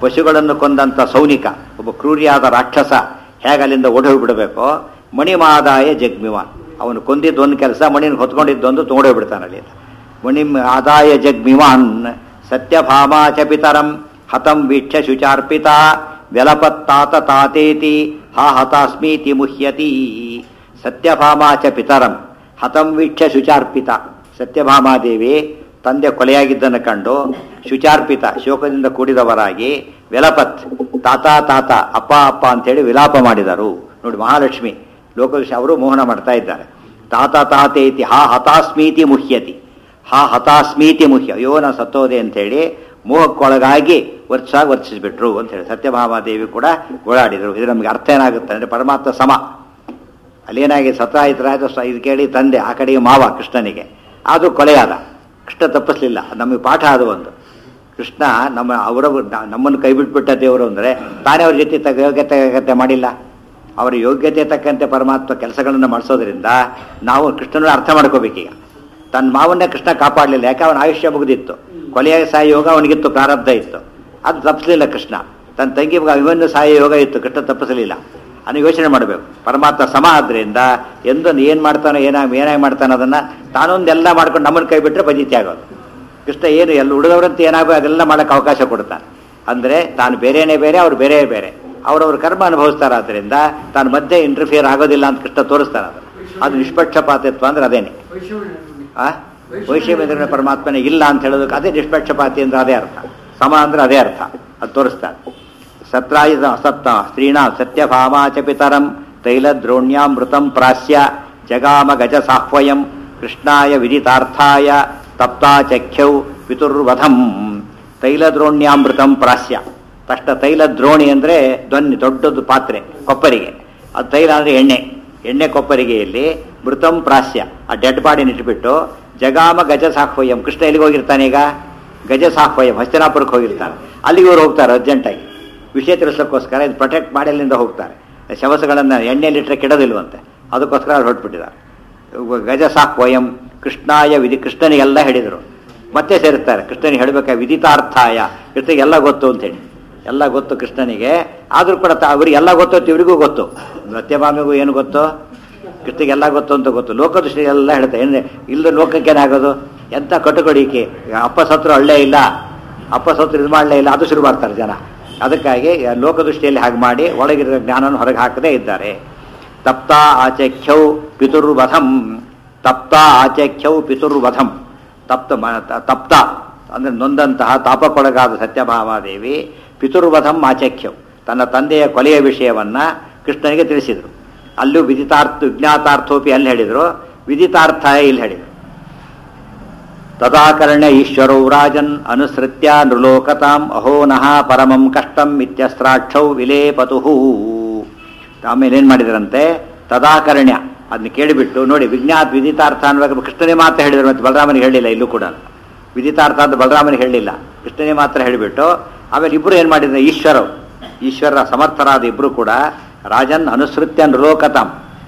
ಪಶುಗಳನ್ನು ಕೊಂದಂಥ ಸೌನಿಕ ಒಬ್ಬ ಕ್ರೂರಿಯಾದ ರಾಕ್ಷಸ ಹೇಗೆ ಅಲ್ಲಿಂದ ಓಡೋಗಿ ಬಿಡಬೇಕೋ ಮಣಿಮಾದಾಯ ಜಗ್ಮಿವಾನ್ ಅವನು ಕೊಂದಿದ್ದೊಂದು ಕೆಲಸ ಮಣಿನ ಹೊತ್ಕೊಂಡಿದ್ದೊಂದು ತೊಗೊಂಡೋಗ್ಬಿಡ್ತಾನೆ ಅಲ್ಲಿ. ಮಣಿ ಆದಾಯ ಜಗ್ಮಿವಾನ್ ಸತ್ಯಭಾಮಾ ಚ ಪಿತರಂ ಹತಂ ವೀಕ್ಷ ಶುಚಾರ್ಪಿತ ವ್ಯಲಪತ್ತಾತ ತಾತೇತಿ ಹಾ ಹತಾಸ್ಮೀತಿ ಮುಹ್ಯತಿ. ಸತ್ಯಭಾಮಾ ಚ ಪಿತರಂ ಹತಂ ವೀಕ್ಷ ಶುಚಾರ್ಪಿತ. ಸತ್ಯಭಾಮಾದೇವಿ ತಂದೆ ಕೊಲೆಯಾಗಿದ್ದನ್ನು ಕಂಡು ಶುಚಾರ್ಪಿತ ಶೋಕದಿಂದ ಕೂಡಿದವರಾಗಿ ವ್ಯಲಪತ್ ತಾತ ತಾತ ಅಪ್ಪ ಅಪ್ಪ ಅಂತೇಳಿ ವಿಲಾಪ ಮಾಡಿದರು. ನೋಡಿ ಮಹಾಲಕ್ಷ್ಮಿ ಲೋಕದೃಷ್ಟಿ ಅವರು ಮೋಹನ ಮಾಡ್ತಾ ಇದ್ದಾರೆ. ತಾತ ತಾತೇತಿ ಹಾ ಹತಾಸ್ಮೀತಿ ಮುಹ್ಯತಿ. ಹಾ ಹತಾಸ್ಮೀತಿ ಮುಹ್ಯ ಅಯ್ಯೋ ನಾ ಸತ್ತೋದೆ ಅಂತೇಳಿ ಮೋಹಕ್ಕೊಳಗಾಗಿ ವರ್ಚಾಗಿ ವರ್ತಿಸಿಬಿಟ್ರು ಅಂತ ಹೇಳಿ ಸತ್ಯಭಾಮಾದೇವಿ ಕೂಡ ಓಡಾಡಿದರು. ಇದು ನಮಗೆ ಅರ್ಥ ಏನಾಗುತ್ತೆ ಅಂದರೆ ಪರಮಾತ್ಮ ಸಮ. ಅಲ್ಲೇನಾಗಿ ಸತಾಯಿತರಾಯ್ತು ಇದು ಕೇಳಿ ತಂದೆ ಆ ಕಡೆಗೆ ಮಾವ ಕೃಷ್ಣನಿಗೆ ಅದು ಕೊಲೆಯಾದ. ಕೃಷ್ಣ ತಪ್ಪಿಸ್ಲಿಲ್ಲ. ನಮಗೆ ಪಾಠ ಅದು ಒಂದು. ಕೃಷ್ಣ ನಮ್ಮ ಅವರ ನಮ್ಮನ್ನು ಕೈ ಬಿಟ್ಬಿಟ್ಟ ದೇವರು ಅಂದರೆ ತಾನೇ ಅವ್ರ ಜೊತೆ ತಗ ಯೋಗ್ಯತೆ ಯೋಗ್ಯತೆ ಮಾಡಿಲ್ಲ. ಅವರ ಯೋಗ್ಯತೆ ತಕ್ಕಂತೆ ಪರಮಾತ್ಮ ಕೆಲಸಗಳನ್ನು ಮಾಡಿಸೋದ್ರಿಂದ ನಾವು ಕೃಷ್ಣನ ಅರ್ಥ ಮಾಡ್ಕೋಬೇಕೀಗ. ತನ್ನ ಮಾವನ್ನೇ ಕೃಷ್ಣ ಕಾಪಾಡಲಿಲ್ಲ, ಯಾಕೆ ಅವನ ಆಯುಷ್ಯ ಮುಗಿದಿತ್ತು. ಕೊಲೆಯ ಸಾಯ ಯೋಗ ಅವನಿಗಿತ್ತು, ಪ್ರಾರಬ್ಧ ಇತ್ತು, ಅದು ತಪ್ಪಿಸಲಿಲ್ಲ ಕೃಷ್ಣ. ತನ್ನ ತಂಗಿ ಅಭಿಮನ್ಯು ಸಾಯ ಯೋಗ ಇತ್ತು, ಕೃಷ್ಣ ತಪ್ಪಿಸಲಿಲ್ಲ. ಅದನ್ನು ಯೋಚನೆ ಮಾಡಬೇಕು. ಪರಮಾತ್ಮ ಸಮ ಆದ್ದರಿಂದ ಎಂದೊಂದು ಏನು ಮಾಡ್ತಾನೋ ಏನಾಗಿ ಏನಾಗಿ ಮಾಡ್ತಾನೋ ಅದನ್ನು ತಾನೊಂದೆಲ್ಲ ಮಾಡ್ಕೊಂಡು ನಮ್ಮನ್ನು ಕೈ ಬಿಟ್ಟರೆ ಬಜಿತಿ ಆಗೋದು. ಕೃಷ್ಣ ಏನು ಎಲ್ಲ ಉಳಿದವರಂತೆ ಏನಾಗೋ ಅದೆಲ್ಲ ಮಾಡೋಕ್ಕೆ ಅವಕಾಶ ಕೊಡ್ತಾನೆ. ಅಂದರೆ ತಾನು ಬೇರೆಯೇ ಬೇರೆ, ಅವ್ರು ಬೇರೆ ಬೇರೆ, ಅವರವ್ರ ಕರ್ಮ ಅನುಭವಿಸ್ತಾರೆ. ಆದ್ದರಿಂದ ತಾನು ಮಧ್ಯೆ ಇಂಟರ್ಫಿಯರ್ ಆಗೋದಿಲ್ಲ ಅಂತ ಕೃಷ್ಣ ತೋರಿಸ್ತಾನೆ. ಅದು ಅದು ನಿಷ್ಪಕ್ಷಪಾತಿತ್ವ ಅಂದ್ರೆ ಅದೇನೆ. ಆ ವೈಷಮ್ಯ ಪರಮಾತ್ಮನೇ ಇಲ್ಲ ಅಂತ ಹೇಳೋದಕ್ಕೆ ಅದೇ ನಿಷ್ಪಕ್ಷಪಾತಿ ಅಂದ್ರೆ ಅದೇ ಅರ್ಥ. ಸಮ ಅಂದ್ರೆ ಅದೇ ಅರ್ಥ. ಅದು ತೋರಿಸ್ತಾನೆ. ಸತ್ರಾಯುಧ ಅಸತ್ತ ಸ್ತ್ರೀಣ ಸತ್ಯಭಾಮಾ ಚ ಪಿತರಂ ತೈಲದ್ರೋಣ್ಯಾಮೃತಂ ಪ್ರಾಸ್ಯ ಜಗಾಮ ಗಜ ಸಾಹ್ವಯಂ ಕೃಷ್ಣಾಯ ವಿದಿತಾರ್ಥಾಯ ತಪ್ತಾ ಚಖ್ಯೌ ಪಿತುರ್ವಧಂ. ತೈಲದ್ರೋಣ್ಯಾಮೃತಂ ಪ್ರಾಸ್ಯ. ತಕ್ಷಣ ತೈಲ ದ್ರೋಣಿ ಅಂದರೆ ಧ್ವನಿ ದೊಡ್ಡದು ಪಾತ್ರೆ ಕೊಪ್ಪರಿಗೆ. ಅದು ತೈಲ ಅಂದರೆ ಎಣ್ಣೆ. ಎಣ್ಣೆ ಕೊಪ್ಪರಿಗೆಯಲ್ಲಿ ಮೃತಂ ಪ್ರಾಸ್ಯ ಆ ಡೆಡ್ ಬಾಡಿನ ಇಟ್ಬಿಟ್ಟು ಜಗಾಮ ಗಜ ಸಾಹ್ವಯಂ. ಕೃಷ್ಣ ಎಲ್ಲಿಗೆ ಹೋಗಿರ್ತಾನೆ ಈಗ? ಗಜ ಸಾಹ್ವಯಂ ಹಸ್ತಿನಾಪುರಕ್ಕೆ ಹೋಗಿರ್ತಾನೆ. ಅಲ್ಲಿಗೆ ಇವ್ರು ಹೋಗ್ತಾರೆ ಅರ್ಜೆಂಟಾಗಿ ವಿಷಯ ತಿಳಿಸೋಕ್ಕೋಸ್ಕರ. ಇದು ಪ್ರೊಟೆಕ್ಟ್ ಮಾಡಿ ಅಲ್ಲಿಂದ ಹೋಗ್ತಾರೆ. ಶವಸಗಳನ್ನು ಎಣ್ಣೆಲಿಟ್ಟರೆ ಕೆಡೋದಿಲ್ವಂತೆ, ಅದಕ್ಕೋಸ್ಕರ ಅವ್ರು ಹೊರಟ್ಬಿಟ್ಟಿದ್ದಾರೆ. ಗಜ ಸಾಹ್ವಯಂ ಕೃಷ್ಣಾಯ ವಿಧಿ. ಕೃಷ್ಣನಿಗೆಲ್ಲ ಹೇಳಿದರು. ಮತ್ತೆ ಸೇರಿಸ್ತಾರೆ. ಕೃಷ್ಣನಿಗೆ ಹೇಳಬೇಕಾ ವಿದಿತಾರ್ಥಾಯ. ಕೃಷ್ಣನಿಗೆಲ್ಲ ಗೊತ್ತು ಅಂತೇಳಿ ಎಲ್ಲ ಗೊತ್ತು ಕೃಷ್ಣನಿಗೆ. ಆದರೂ ಕೂಡ ಅವ್ರಿಗೆ ಎಲ್ಲ ಗೊತ್ತು ಅಂತ ಇವರಿಗೂ ಗೊತ್ತು. ಸತ್ಯಭಾಮಿಗೂ ಏನು ಗೊತ್ತು? ಕೃಷ್ಣಗೆಲ್ಲ ಗೊತ್ತು ಅಂತ ಗೊತ್ತು. ಲೋಕದೃಷ್ಟಿ ಎಲ್ಲ ಹೇಳ್ತಾರೆ. ಏನೇ ಇಲ್ಲ ಲೋಕಕ್ಕೇನಾಗೋದು? ಎಂಥ ಕಟುಕಡಿಕೆ. ಅಪ್ಪ ಸತ್ರು ಹಳ್ಳೆ ಇಲ್ಲ, ಅಪ್ಪ ಸತ್ರು ಇದು ಮಾಡಲೇ ಇಲ್ಲ, ಅದು ಶುರು ಮಾಡ್ತಾರೆ ಜನ. ಅದಕ್ಕಾಗಿ ಲೋಕದೃಷ್ಟಿಯಲ್ಲಿ ಹಾಗೆ ಮಾಡಿ ಒಳಗಿರೋ ಜ್ಞಾನವನ್ನು ಹೊರಗೆ ಹಾಕದೇ ಇದ್ದಾರೆ. ತಪ್ತ ಆಚಖ್ಯೌ ಪಿತುರ್ವಧಂ. ತಪ್ತ ಆಚಖ್ಯೌ ಪಿತುರ್ವಧಂ. ತಪ್ತ ತಪ್ತ ಅಂದರೆ ನೊಂದಂತಹ ತಾಪಕ್ಕೊಳಗಾದ ಸತ್ಯಭಾಮಾದೇವಿ ಪಿತುರ್ವಧಂ ಆಚಖ್ಯವು ತನ್ನ ತಂದೆಯ ಕೊಲೆಯ ವಿಷಯವನ್ನ ಕೃಷ್ಣನಿಗೆ ತಿಳಿಸಿದರು. ಅಲ್ಲೂ ವಿದಿತಾರ್ಥ ವಿಜ್ಞಾತಾರ್ಥೋಪಿ ಅಲ್ಲಿ ಹೇಳಿದರು, ವಿದಿತಾರ್ಥ ಇಲ್ಲಿ ಹೇಳಿದರು. ತದಾಕರ್ಣ್ಯ ಈಶ್ವರೌ ರಾಜನ್ ಅನುಸೃತ್ಯ ನೃಲೋಕತಾಂ ಅಹೋನಃ ಪರಮಂ ಕಷ್ಟಂ ಇತ್ಯಸ್ತ್ರಾಕ್ಷೌ ವಿಲೇಪತುಹು. ಆಮೇಲೆ ಏನು ಮಾಡಿದ್ರಂತೆ? ತದಾಕರ್ಣ್ಯ ಅದನ್ನ ಕೇಳಿಬಿಟ್ಟು ನೋಡಿ ವಿಜ್ಞಾತ್ ವಿದಿತಾರ್ಥ ಅನ್ನುವಾಗ ಕೃಷ್ಣನೇ ಮಾತ್ರ ಹೇಳಿದರು, ಮತ್ತು ಬಲರಾಮನಿಗೆ ಹೇಳಿಲ್ಲ. ಇಲ್ಲೂ ಕೂಡ ವಿದಿತಾರ್ಥ ಅಂತ ಬಲರಾಮನಿಗೆ ಹೇಳಲಿಲ್ಲ, ಕೃಷ್ಣನೇ ಮಾತ್ರ ಹೇಳಿಬಿಟ್ಟು ಆಮೇಲೆ ಇಬ್ಬರು ಏನು ಮಾಡಿದ್ರೆ ಈಶ್ವರವು ಈಶ್ವರ ಸಮರ್ಥರಾದ ಇಬ್ಬರು ಕೂಡ ರಾಜನ್ ಅನುಸೃತ್ಯ ನೃಲೋಕತಾಂ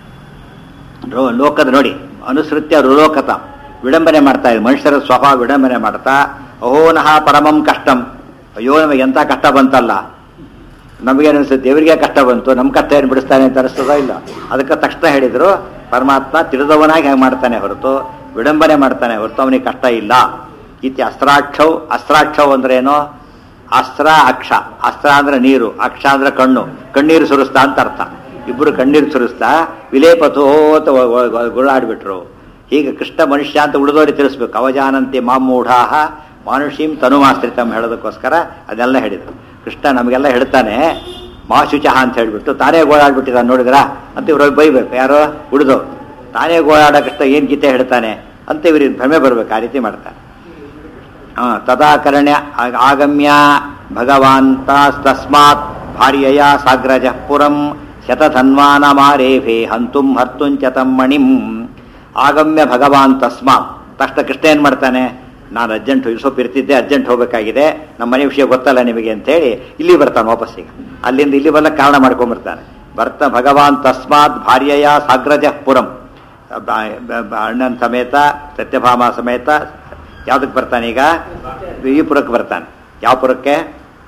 ಲೋಕದ ನೋಡಿ ಅನುಸೃತ್ಯ ನೃಲೋಕತಾಂ ವಿಡಂಬನೆ ಮಾಡ್ತಾ ಇದೆ. ಮನುಷ್ಯರ ಸ್ವಭಾವ ವಿಡಂಬನೆ ಮಾಡ್ತಾ ಅಹೋನಃ ಪರಮಂ ಕಷ್ಟಂ. ಅಯ್ಯೋ ನಮಗೆ ಎಂಥ ಕಷ್ಟ ಬಂತಲ್ಲ, ನಮಗೇನು ಅನಿಸುತ್ತೆ ದೇವರಿಗೆ ಕಷ್ಟ ಬಂತು, ನಮ್ಮ ಕಷ್ಟ ಏನು ಬಿಡಿಸ್ತಾನೆ ಅಂತ ಅನಿಸ್ತದೋ ಇಲ್ಲ. ಅದಕ್ಕೆ ತಕ್ಷಣ ಹೇಳಿದ್ರು ಪರಮಾತ್ಮ ತಿಳಿದವನಾಗಿ ಹೇಗೆ ಮಾಡ್ತಾನೆ ಹೊರತು ವಿಡಂಬನೆ ಮಾಡ್ತಾನೆ ಹೊರತು ಅವನಿಗೆ ಕಷ್ಟ ಇಲ್ಲ. ಇತಿ ಅಸ್ತ್ರಾಕ್ಷವ್. ಅಸ್ತ್ರಾಕ್ಷವ್ ಅಂದ್ರೆ ಏನೋ? ಅಸ್ತ್ರ ಅಕ್ಷ. ಅಸ್ತ್ರ ಅಂದ್ರೆ ನೀರು, ಅಕ್ಷ ಅಂದ್ರೆ ಕಣ್ಣು. ಕಣ್ಣೀರು ಸುರಿಸ್ತಾ ಅಂತ ಅರ್ಥ. ಇಬ್ಬರು ಕಣ್ಣೀರು ಸುರಿಸ್ತಾ ವಿಲೇಪತೋತ ಗುಳಾಡ್ಬಿಟ್ರು. ಹೀಗೆ ಕೃಷ್ಣ ಮನುಷ್ಯ ಅಂತ ಉಳಿದವರಿಗೆ ತಿಳಿಸ್ಬೇಕು. ಅವಜಾನಂತೆ ಮಾಮೂಢಾಹ ಮಾನುಷೀಂ ತನುಮಾಶ್ರಿತಂ ಹೇಳೋದಕ್ಕೋಸ್ಕರ ಅದೆಲ್ಲ ಹೇಳಿದರು. ಕೃಷ್ಣ ನಮಗೆಲ್ಲ ಹೇಳ್ತಾನೆ ಮಾಶುಚಃ ಅಂತ ಹೇಳಿಬಿಟ್ಟು ತಾನೇ ಗೋಳಾಡ್ಬಿಟ್ಟಿದ್ದಾನೆ ನೋಡಿದ್ರಾ ಅಂತ ಇವ್ರಿಗೆ ಬೈಬೇಕು. ಯಾರೋ ಉಳಿದವ್ರು ತಾನೇ ಗೋಳಾಡ ಕೃಷ್ಣ ಏನು ಗೀತೆ ಹೇಳ್ತಾನೆ ಅಂತ ಇವ್ರಿಗೆ ಭ್ರಮೆ ಬರ್ಬೇಕು. ಆ ರೀತಿ ಮಾಡ್ತಾನೆ. ಹಾ ತದಾಕರ್ಣ್ಯ ಆಗಮ್ಯ ಭಗವಾನ್ ತಸ್ಮಾತ್ ಭಾರ್ಯಯ ಸಾಗ್ರಜ ಪುರಂ ಶತಧನ್ವಾನ ಮಾರೇಭೆ ಹಂತುಂ ಹರ್ತುಂಚ ತಮ್ಮಣಿಂ. ಆಗಮ್ಯ ಭಗವಾನ್ ತಸ್ಮಾತ್. ತಕ್ಷಣ ಕೃಷ್ಣ ಏನು ಮಾಡ್ತಾನೆ? ನಾನು ಅರ್ಜೆಂಟ್ ಸ್ವಲ್ಪ ಇರ್ತಿದ್ದೆ, ಅರ್ಜೆಂಟ್ ಹೋಗಬೇಕಾಗಿದೆ, ನಮ್ಮ ಮನೆ ವಿಷಯ ಗೊತ್ತಲ್ಲ ನಿಮಗೆ ಅಂತೇಳಿ ಇಲ್ಲಿ ಬರ್ತಾನೆ ವಾಪಸ್ಸಿಗೆ. ಅಲ್ಲಿಂದ ಇಲ್ಲಿ ಬರಲಿಕ್ಕೆ ಕಾರಣ ಮಾಡ್ಕೊಂಡ್ಬರ್ತಾನೆ. ಬರ್ತಾ ಭಗವಾನ್ ತಸ್ಮಾತ್ ಭಾರ್ಯಯ ಸಾಗ್ರಜ ಪುರಂ. ಅಣ್ಣನ ಸಮೇತ ಸತ್ಯಭಾಮ ಸಮೇತ ಯಾವುದಕ್ಕೆ ಬರ್ತಾನೆ ಈಗ? ಈ ಪುರಕ್ಕೆ ಬರ್ತಾನೆ. ಯಾವ ಪುರಕ್ಕೆ?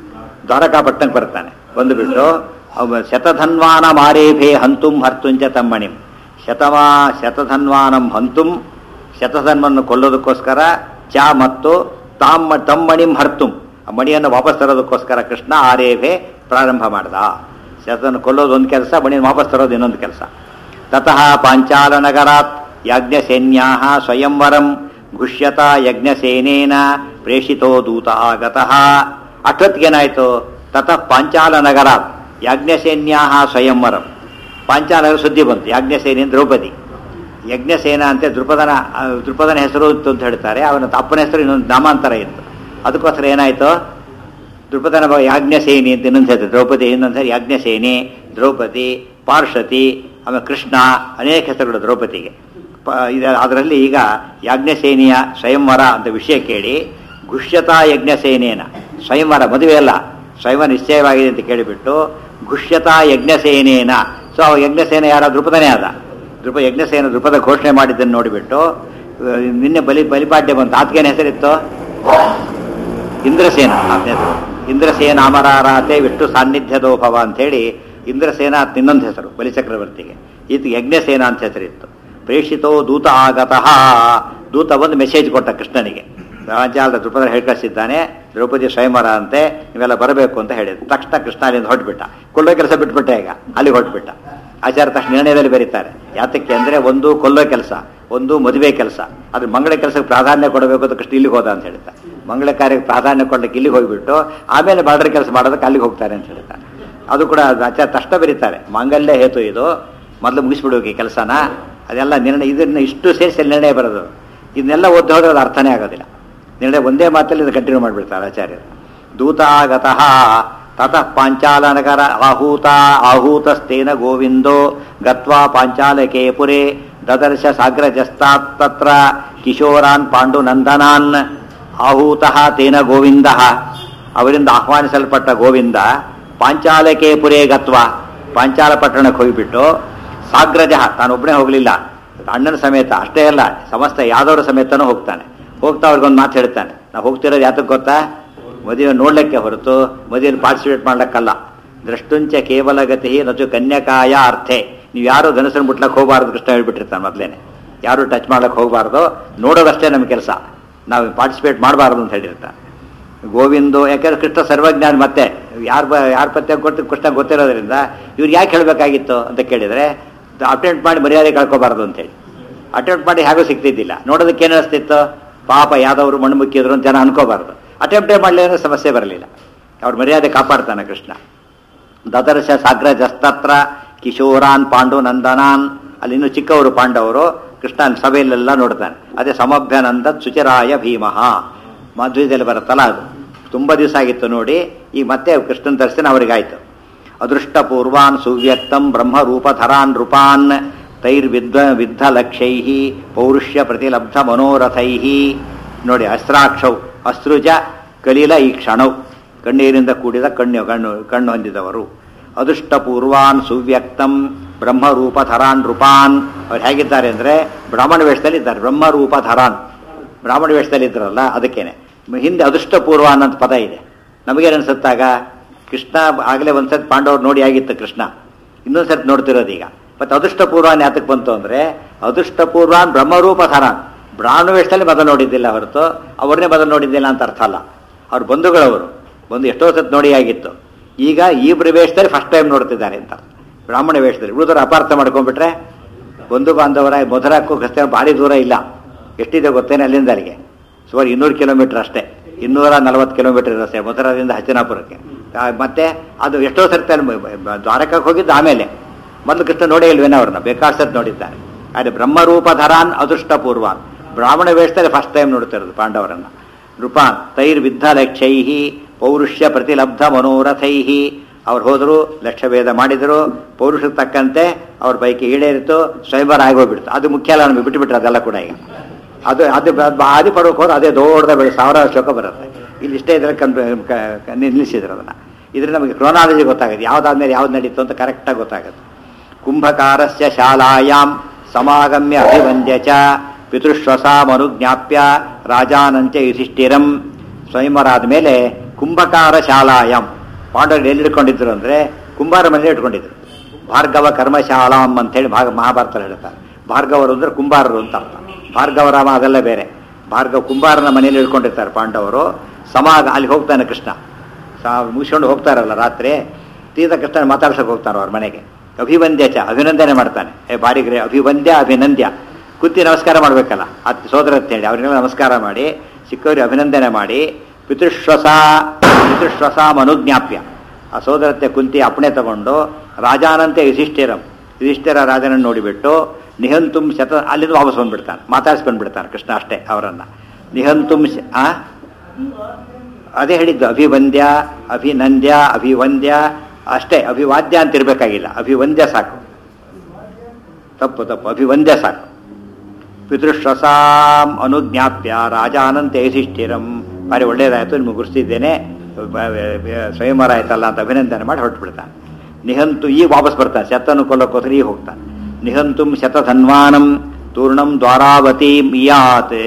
ದ್ವಾರಕಾಪಟ್ಟಣಕ್ಕೆ ಬರ್ತಾನೆ. ಬಂದುಬಿಟ್ಟು ಅವ ಶತಧನ್ವಾನ ಮಾರೇಭೇ ಹಂತುಂ ಹರ್ತುಂಚ ತಮ್ಮಣಿಂ, ಶತಮಾ ಶತಧನ್ವಾನಂ ಹಂತುಂ, ಶತಧನ್ವನ್ನು ಕೊಲ್ಲೋದಕ್ಕೋಸ್ಕರ ಚ ಮತ್ತು ತಾಮ್ಮ ತಮ್ಮಣಿಂ ಹರ್ತುಂ, ಆ ಮಣಿಯನ್ನು ವಾಪಸ್ ತರೋದಕ್ಕೋಸ್ಕರ ಕೃಷ್ಣ ಆರೇಭೆ ಪ್ರಾರಂಭ ಮಾಡ್ದ. ಶತನ ಕೊಲ್ಲೋದು ಒಂದು ಕೆಲಸ, ಮಣಿಯನ್ನು ವಾಪಸ್ ತರೋದು ಇನ್ನೊಂದು ಕೆಲಸ. ತತಃ ಪಾಂಚಾಲ ನಗರಾತ್ ಯಾಜ್ಞಸೇನ್ಯಾ ಸ್ವಯಂವರಂ ಘುಷ್ಯತ ಯಜ್ಞಸೇನೇನ ಪ್ರೇಷಿತೋ ದೂತ ಆಗತಃ. ಅಷ್ಟೊತ್ತಿಗೇನಾಯಿತು? ತತಃ ಪಾಂಚಾಲ ನಗರಾತ್ ಯಾಜ್ಞಸೇನ್ಯಾ ಸ್ವಯಂವರಂ, ಪಾಂಚಾಲನಗರ ಸುದ್ದಿ ಬಂತು. ಯಾಜ್ಞಸೇನೆ ದ್ರೌಪದಿ, ಯಜ್ಞಸೇನ ಅಂತ ದೃಪದನ ದೃಪದನ ಹೆಸರು ಇತ್ತು ಅಂತ ಹೇಳ್ತಾರೆ. ಅವನ ಅಪ್ಪನ ಹೆಸರು ಇನ್ನೊಂದು ನಾಮಾಂತರ ಇತ್ತು. ಅದಕ್ಕೋಸ್ಕರ ಏನಾಯಿತು? ದೃಪದನ ಯಾಜ್ಞಸೇನಿ ಅಂತ ಇನ್ನೊಂದು ಹೇಳ್ತಾರೆ, ದ್ರೌಪದಿ ಇನ್ನೊಂದು ಸರಿ ಯಾಜ್ಞಸೇನಿ, ದ್ರೌಪದಿ, ಪಾರ್ಷತಿ, ಆಮೇಲೆ ಕೃಷ್ಣ, ಅನೇಕ ಹೆಸರುಗಳು ದ್ರೌಪದಿಗೆ. ಪ ಅದರಲ್ಲಿ ಈಗ ಯಾಜ್ಞಸೇನಿಯ ಸ್ವಯಂವರ ಅಂತ ವಿಷಯ ಕೇಳಿ ಘುಷ್ಯತಾ ಯಜ್ಞಸೇನೇನ, ಸ್ವಯಂವರ ಮದುವೆ ಅಲ್ಲ, ಸ್ವಯಂವರ ನಿಶ್ಚಯವಾಗಿದೆ ಅಂತ ಕೇಳಿಬಿಟ್ಟು ಘುಷ್ಯತಾ ಯಜ್ಞಸೇನೇನ. ಸೊ ಅವ ಯಜ್ಞಸೇನ ಯಾರ? ದೃಪದನೇ ಆದ. ದೃಪ ಯಜ್ಞಸೇನ ದೃಪದ ಘೋಷಣೆ ಮಾಡಿದ್ದನ್ನು ನೋಡಿಬಿಟ್ಟು ನಿನ್ನೆ ಬಲಿ ಬಲಿಪಾಡ್ಯ ಬಂತು. ಆತ್ಗೇನ ಹೆಸರಿತ್ತು? ಇಂದ್ರಸೇನ. ಹೆಸರು ಇಂದ್ರಸೇನ ಅಮರಾರಾತೆ ವಿಷ್ಣು ಸಾನ್ನಿಧ್ಯದೋಭವ ಅಂಥೇಳಿ ಇಂದ್ರಸೇನ ಅಂತ ಇನ್ನೊಂದು ಹೆಸರು ಬಲಿಚಕ್ರವರ್ತಿಗೆ. ಈತ ಯಜ್ಞಸೇನ ಅಂತ ಹೆಸರಿತ್ತು. ಪ್ರೇಷಿತೋ ದೂತ ಆಗತಃ, ದೂತ ಒಂದು ಮೆಸೇಜ್ ಕೊಟ್ಟ ಕೃಷ್ಣನಿಗೆ. ರಾಜ್ಯಾಲದ ದೃಪದ ಹೇಳ್ಕಳಿಸಿದ್ದಾನೆ, ದ್ರೌಪದಿ ಸ್ವಯಂವರ ಅಂತೆ, ನೀವೆಲ್ಲ ಬರಬೇಕು ಅಂತ ಹೇಳಿದ್ರು. ತಕ್ಷಣ ಕೃಷ್ಣ ಅಲ್ಲಿಂದ ಹೊರಟ್ಬಿಟ್ಟ. ಕೊಲ್ಲೋ ಕೆಲಸ ಬಿಟ್ಬಿಟ್ಟೆ, ಈಗ ಅಲ್ಲಿಗೆ ಹೊರಟ್ಬಿಟ್ಟ. ಆಚಾರ್ಯ ತಕ್ಷಣ ನಿರ್ಣಯದಲ್ಲಿ ಬರೀತಾರೆ, ಯಾತಕ್ಕೆ ಅಂದರೆ ಒಂದು ಕೊಲ್ಲೋ ಕೆಲಸ, ಒಂದು ಮದುವೆ ಕೆಲಸ. ಅದ್ರ ಮಂಗಳ ಕೆಲಸಕ್ಕೆ ಪ್ರಾಧಾನ್ಯ ಕೊಡಬೇಕು ಅಂತ ಕೃಷ್ಣ ಇಲ್ಲಿಗೆ ಹೋದ ಅಂತ ಹೇಳ್ತಾರೆ. ಮಂಗಳ ಕಾರ್ಯಕ್ಕೆ ಪ್ರಾಧಾನ್ಯ ಕೊಡಲಿಕ್ಕೆ ಇಲ್ಲಿಗೆ ಹೋಗಿಬಿಟ್ಟು ಆಮೇಲೆ ಬಾರ್ಡರ್ ಕೆಲಸ ಮಾಡೋದಕ್ಕೆ ಅಲ್ಲಿಗೆ ಹೋಗ್ತಾರೆ ಅಂತ ಹೇಳ್ತಾರೆ. ಅದು ಕೂಡ ಆಚಾರ್ಯ ತಕ್ಷಣ ಬರೀತಾರೆ, ಮಾಂಗಲ್ಯ ಹೇತು ಇದು, ಮೊದಲು ಮುಗಿಸ್ಬಿಡೋಕೆ ಈ ಕೆಲಸನ. ಅದೆಲ್ಲ ನಿರ್ಣಯ, ಇದನ್ನ ಇಷ್ಟು ಸೇರಿಸಿ ನಿರ್ಣಯ ಬರೋದು. ಇದನ್ನೆಲ್ಲ ಓದಿ ಹೋದ್ರೆ ಅದು ಅರ್ಥನೇ ಆಗೋದಿಲ್ಲ. ನಿರ್ಣಯ ಒಂದೇ ಮಾತಲ್ಲಿ ಇದು ಕಂಟಿನ್ಯೂ ಮಾಡಿಬಿಡ್ತಾರೆ ಆಚಾರ್ಯರು. ದೂತಾಗತಃ ತತಃ ಪಾಂಚಾಲ ನಗರ ಆಹೂತ ಆಹೂತಸ್ತೇನ ಗೋವಿಂದೋ ಗತ್ವಾ ಪಾಂಚಾಲಕೆ ಪುರೇ ದದರ್ಶ ಸಾಗ್ರಜಸ್ತಾತ್ ತತ್ರ ಕಿಶೋರಾನ್ ಪಾಂಡುನಂದನಾನ್. ಆಹೂತಃ ತೇನ ಗೋವಿಂದ, ಅವರಿಂದ ಆಹ್ವಾನಿಸಲ್ಪಟ್ಟ ಗೋವಿಂದ ಪಾಂಚಾಲಕೆ ಪುರೇ ಗತ್ವಾ, ಪಾಂಚಾಲ ಪಟ್ಟಣಕ್ಕೆ ಹೋಗಿಬಿಟ್ಟು ಸಾಗ್ರಜ, ತಾನೊಬ್ಬನೇ ಹೋಗಲಿಲ್ಲ, ಅಣ್ಣನ ಸಮೇತ, ಅಷ್ಟೇ ಅಲ್ಲ ಸಮಸ್ತ ಯಾದವರ ಸಮೇತನೂ ಹೋಗ್ತಾನೆ. ಹೋಗ್ತಾ ಅವ್ರಿಗೊಂದು ಮಾತು ಹೇಳ್ತಾನೆ, ನಾವು ಹೋಗ್ತಿರೋದು ಯಾತಕ್ಕೆ ಗೊತ್ತಾ? ಮದುವೆ ನೋಡ್ಲಿಕ್ಕೆ ಹೊರತು ಮದುವೆಯಲ್ಲಿ ಪಾರ್ಟಿಸಿಪೇಟ್ ಮಾಡ್ಲಿಕ್ಕಲ್ಲ. ದ್ರಷ್ಟುಂಚ ಕೇವಲ ಗತಿ ನಚು ಕನ್ಯಕಾಯ ಅರ್ಥೆ. ನೀವು ಯಾರು ಧನಸನ್ನು ಮುಟ್ಲಕ್ಕೆ ಹೋಗಬಾರ್ದು ಕೃಷ್ಣ ಹೇಳ್ಬಿಟ್ಟಿರ್ತಾನೆ ಮೊದಲೇನೆ. ಯಾರು ಟಚ್ ಮಾಡ್ಲಿಕ್ಕೆ ಹೋಗಬಾರ್ದು, ನೋಡೋದಷ್ಟೇ ನಮ್ಮ ಕೆಲಸ, ನಾವು ಪಾರ್ಟಿಸಿಪೇಟ್ ಮಾಡಬಾರ್ದು ಅಂತ ಹೇಳಿರ್ತಾನೆ ಗೋವಿಂದು. ಯಾಕೆಂದ್ರೆ ಕೃಷ್ಣ ಸರ್ವಜ್ಞಾನ, ಮತ್ತೆ ಯಾರು ಯಾರ ಪತ್ತೆ ಗೊತ್ತು ಕೃಷ್ಣ ಗೊತ್ತಿರೋದ್ರಿಂದ ಇವ್ರು ಯಾಕೆ ಹೇಳಬೇಕಾಗಿತ್ತು ಅಂತ ಕೇಳಿದರೆ, ಅಟೆಂಡ್ ಮಾಡಿ ಮರ್ಯಾದೆ ಕಳ್ಕೊಬಾರ್ದು ಅಂತೇಳಿ. ಅಟೆಂಪ್ಟ್ ಮಾಡಿ ಹೇಗೂ ಸಿಗ್ತಿದ್ದಿಲ್ಲ, ನೋಡೋದಕ್ಕೆ ಏನು ಅನಿಸ್ತಿತ್ತು, ಪಾಪ ಯಾವ್ದವ್ರು ಮಣ್ಣು ಮುಕ್ಕಿದ್ರು ಅಂತ ಜನ ಅನ್ಕೋಬಾರ್ದು. ಅಟೆಂಪ್ಟೇ ಮಾಡಲಿ ಅನ್ನೋ ಸಮಸ್ಯೆ ಬರಲಿಲ್ಲ. ಅವ್ರ ಮರ್ಯಾದೆ ಕಾಪಾಡ್ತಾನೆ ಕೃಷ್ಣ. ದದರ್ಶ ಸಾಗ್ರಜಸ್ತತ್ರ ಕಿಶೋರಾನ್ ಪಾಂಡು ನಂದನಾನ್, ಅಲ್ಲಿ ಇನ್ನೂ ಚಿಕ್ಕವರು ಪಾಂಡವರು ಕೃಷ್ಣನ ಸಭೆಯಲ್ಲೆಲ್ಲ ನೋಡ್ತಾನೆ. ಅದೇ ಸಮಭ್ಯನಂದ ಸುಚಿರಾಯ ಭೀಮಃ, ಮಧ್ವದಲ್ಲಿ ಬರುತ್ತಲ್ಲ ಅದು. ತುಂಬ ದಿವಸ ಆಗಿತ್ತು ನೋಡಿ, ಈಗ ಮತ್ತೆ ಕೃಷ್ಣನ ದರ್ಶನ ಅವರಿಗಾಯ್ತು. ಅದೃಷ್ಟಪೂರ್ವಾನ್ ಸುವ್ಯಕ್ತಂ ಬ್ರಹ್ಮರೂಪಧರಾನ್ ನೃಪಾನ್ ತೈರ್ವಿದ್ವ ವಿದ್ಧ ಲಕ್ಷ್ಯೈ ಪೌರುಷ್ಯ ಪ್ರತಿಲಬ್ಧ ಮನೋರಥೈ. ನೋಡಿ, ಅಸ್ರಾಕ್ಷೌ ಅಸ್ರುಜ ಕಲೀಲ ಈ ಕ್ಷಣೌ, ಕಣ್ಣೀರಿಂದ ಕೂಡಿದ ಕಣ್ಣು ಕಣ್ಣು ಕಣ್ಣು ಹೊಂದಿದವರು. ಅದೃಷ್ಟಪೂರ್ವಾನ್ ಸುವ್ಯಕ್ತಂ ಬ್ರಹ್ಮರೂಪಧರಾನ್ ನೃಪಾನ್. ಅವ್ರು ಹೇಗಿದ್ದಾರೆ ಅಂದರೆ ಬ್ರಾಹ್ಮಣ ವೇಷದಲ್ಲಿ ಇದ್ದಾರೆ. ಬ್ರಹ್ಮರೂಪಧರಾನ್, ಬ್ರಾಹ್ಮಣ ವೇಷದಲ್ಲಿ ಇದ್ದಾರಲ್ಲ ಅದಕ್ಕೇನೆ. ಹಿಂದೆ ಅದೃಷ್ಟಪೂರ್ವಾನ್ ಅಂತ ಪದ ಇದೆ. ನಮಗೇನು ಅನ್ಸುತ್ತಾಗ, ಕೃಷ್ಣ ಆಗಲೇ ಒಂದ್ಸತಿ ಪಾಂಡವರು ನೋಡಿ ಆಗಿತ್ತು ಕೃಷ್ಣ, ಇನ್ನೊಂದು ಸರ್ತಿ ನೋಡ್ತಿರೋದು ಈಗ. ಮತ್ತೆ ಅದೃಷ್ಟಪೂರ್ವಾನ್ ಯಾತಕ್ಕೆ ಬಂತು ಅಂದರೆ, ಅದೃಷ್ಟಪೂರ್ವಾನ್ ಬ್ರಹ್ಮರೂಪಧರಾನ್, ಬ್ರಾಹ್ಮಣ ವೇಷದಲ್ಲಿ ಮೊದಲು ನೋಡಿದ್ದಿಲ್ಲ ಹೊರತು ಅವ್ರನ್ನೇ ಮೊದಲು ನೋಡಿದ್ದಿಲ್ಲ ಅಂತ ಅರ್ಥ ಅಲ್ಲ. ಅವ್ರ ಬಂಧುಗಳವರು ಬಂದು ಎಷ್ಟೋ ಸತಿ ನೋಡಿ ಆಗಿತ್ತು, ಈಗ ಈ ವೇಷದಲ್ಲಿ ಫಸ್ಟ್ ಟೈಮ್ ನೋಡ್ತಿದ್ದಾರೆ ಅಂತ. ಬ್ರಾಹ್ಮಣ ವೇಷದಲ್ಲಿ ಉಳಿದವರು ಅಪಾರ್ಥ ಮಾಡ್ಕೊಂಡ್ಬಿಟ್ರೆ, ಬಂಧು ಬಾಂಧವರ ಮಧುರಕ್ಕೂ ಕ್ರಿಸ್ತನ ಭಾರಿ ದೂರ ಇಲ್ಲ. ಎಷ್ಟಿದೆ ಗೊತ್ತೇನೆ ಅಲ್ಲಿಂದ ಅಲ್ಲಿಗೆ? ಸುಮಾರು ಇನ್ನೂರು ಕಿಲೋಮೀಟರ್ ಅಷ್ಟೇ, ಇನ್ನೂರ ನಲವತ್ತು ಕಿಲೋಮೀಟರ್ ಇರುತ್ತೆ ಮಧುರದಿಂದ ಹಸ್ತಿನಾಪುರಕ್ಕೆ. ಮತ್ತೆ ಅದು ಎಷ್ಟೋ ಸರ್ತಿ ದ್ವಾರಕಕ್ಕೆ ಹೋಗಿದ್ದು ಆಮೇಲೆ, ಮೊದಲು ಕೃಷ್ಣ ನೋಡೇ ಇಲ್ವೇನೋ ಅವ್ರನ್ನ, ಬೇಕಾದ ಸತ್ ನೋಡಿದ್ದಾನೆ. ಆದರೆ ಬ್ರಹ್ಮರೂಪಧರಾನ್ ಅದೃಷ್ಟಪೂರ್ವಾನ್, ಬ್ರಾಹ್ಮಣ ವೇಷದಲ್ಲಿ ಫಸ್ಟ್ ಟೈಮ್ ನೋಡ್ತಿರೋದು ಪಾಂಡವರನ್ನ. ನೃಪಾನ್ ತೈರ್ವಿದ್ಧ ಲಕ್ಷ್ಯೈ ಪೌರುಷ್ಯ ಪ್ರತಿಲಬ್ಧ ಮನೋರಥೈ. ಅವ್ರು ಹೋದರು, ಲಕ್ಷ್ಯಭೇದ ಮಾಡಿದರು, ಪೌರುಷಕ್ಕೆ ತಕ್ಕಂತೆ ಅವ್ರ ಪೈಕಿ ಈಡೇರಿತು, ಸ್ವಯಂವರ ಆಗೋಗ್ಬಿಡ್ತು. ಅದು ಮುಖ್ಯ ಅಲ್ಲ, ನಮಗೆ ಬಿಟ್ಟುಬಿಟ್ರೆ ಅದೆಲ್ಲ ಕೂಡ ಈಗ. ಅದು ಅದು ಆದಿ ಪರ್ವಕ್ಕೆ ಹೋದ್ರೆ ಅದೇ ದೊಡ್ಡದ ಬೆಳೆ ಸಾವಿರಾರು ಶ್ಲೋಕ ಬರುತ್ತೆ. ಇಲ್ಲಿ ಇಷ್ಟೇ ಇದ್ರೆ ಕನ್ ನಿಲ್ಲಿಸಿದ್ರು ಅದನ್ನು. ಇದರಿಂದ ನಮಗೆ ಕ್ರೋನಾಲಜಿ ಗೊತ್ತಾಗುತ್ತೆ, ಯಾವುದಾದ್ಮೇಲೆ ಯಾವ್ದು ನಡೀತು ಅಂತ ಕರೆಕ್ಟಾಗಿ ಗೊತ್ತಾಗುತ್ತೆ. ಕುಂಭಕಾರಸ್ಯ ಶಾಲಾಯಾಮ್ ಸಮಾಗಮ್ಯ ಅಭಿವಂದ್ಯ ಚ ಪಿತೃಶ್ವಸಾಮನುಜ್ಞಾಪ್ಯ ರಾಜಾನಂಚ ಯುಧಿಷ್ಠಿರಂ. ಸ್ವಯಂವರ ಆದಮೇಲೆ ಕುಂಭಕಾರ ಶಾಲಾಯಾಮ್, ಪಾಂಡವರು ಎಲ್ಲಿ ಇಟ್ಕೊಂಡಿದ್ರು ಅಂದರೆ ಕುಂಬಾರ ಮನೇಲಿ ಇಟ್ಕೊಂಡಿದ್ರು. ಭಾರ್ಗವ ಕರ್ಮಶಾಲಾಂ ಅಂತೇಳಿ ಭಾಗ ಮಹಾಭಾರತ ಹೇಳ್ತಾರೆ. ಭಾರ್ಗವರು ಅಂದರೆ ಕುಂಬಾರರು ಅಂತ ಅರ್ಥ. ಭಾರ್ಗವರಾಮ ಅದೆಲ್ಲ ಬೇರೆ. ಭಾರ್ಗವ ಕುಂಬಾರನ ಮನೇಲಿ ಇಟ್ಕೊಂಡಿರ್ತಾರೆ ಪಾಂಡವರು. ಸಮಾಗ ಅಲ್ಲಿ ಹೋಗ್ತಾನೆ ಕೃಷ್ಣ, ಸಾ ಮುಗಿಸ್ಕೊಂಡು ಹೋಗ್ತಾರಲ್ಲ ರಾತ್ರಿ, ತೀರ್ಥ ಕೃಷ್ಣ ಮಾತಾಡ್ಸೋಕೆ ಹೋಗ್ತಾನೆ ಅವ್ರ ಮನೆಗೆ. ಅಭಿವಂದ್ಯ ಚ ಅಭಿನಂದನೆ ಮಾಡ್ತಾನೆ. ಏ ಬಾರಿಗ್ರೆ ಅಭಿವಂದ್ಯ ಅಭಿನಂದ್ಯ ಕುತ್ತಿ ನಮಸ್ಕಾರ ಮಾಡಬೇಕಲ್ಲ ಅದು ಸೋದರ ಅಂತೇಳಿ ಅವ್ರಿಗೆಲ್ಲ ನಮಸ್ಕಾರ ಮಾಡಿ ಸಿಕ್ಕವರಿಗೆ ಅಭಿನಂದನೆ ಮಾಡಿ ಪಿತೃಶ್ವಸ ಪಿತೃಶ್ವಸ ಮನುಜ್ಞಾಪ್ಯ ಆ ಸೋದರತ್ತೆ ಕುಂತಿ ಅಪ್ಪಣೆ ತಗೊಂಡು ರಾಜಾನಂತೆ ಯುಧಿಷ್ಠಿರಂ ಯುಧಿಷ್ಠಿರ ರಾಜನನ್ನು ನೋಡಿಬಿಟ್ಟು ನಿಹಂತುಂ ಶತ ಅಲ್ಲಿಂದ ವಾಪಸ್ ಬಂದ್ಬಿಡ್ತಾನೆ, ಮಾತಾಡಿಸ್ಕೊಂಡ್ಬಿಡ್ತಾನೆ ಕೃಷ್ಣ ಅಷ್ಟೇ ಅವರನ್ನು. ನಿಹಂತುಂ ಆ ಅದೇ ಹೇಳಿದ್ದು ಅಭಿವಂದ್ಯ ಅಭಿನಂದ್ಯ ಅಭಿವಂದ್ಯ ಅಷ್ಟೇ, ಅಭಿವಾದ್ಯ ಅಂತ ಇರಬೇಕಾಗಿಲ್ಲ, ಅಭಿವಂದ್ಯ ಸಾಕು. ತಪ್ಪು ತಪ್ಪು ಅಭಿವಂದ್ಯ ಸಾಕು. ಪಿತೃಶ್ವಸಾಂ ಅನುಜ್ಞಾಪ್ಯ ರಾಜಾನಂತೆ ಯುಧಿಷ್ಠಿರಂ ಭಾರಿ ಒಳ್ಳೇದಾಯಿತು, ನಿಮಗೆ ಗುರುತಿದ್ದೇನೆ, ಸ್ವಯಂವರ ಆಯ್ತಲ್ಲ ಅಂತ ಅಭಿನಂದನೆ ಮಾಡಿ ಹೊರಟು ಬಿಡ್ತಾನೆ. ನಿಹಂತು ಈಗ ವಾಪಸ್ ಬರ್ತಾನೆ, ಶತನು ಕೊಲ್ಲಕ್ಕೋಸ್ಕರ ಈಗ ಹೋಗ್ತಾನೆ. ನಿಹಂತುಂ ಶತಧನ್ವಾನಂ ತೂರ್ಣಂ ದ್ವಾರಾವತೀಂ ಇಯಾತ್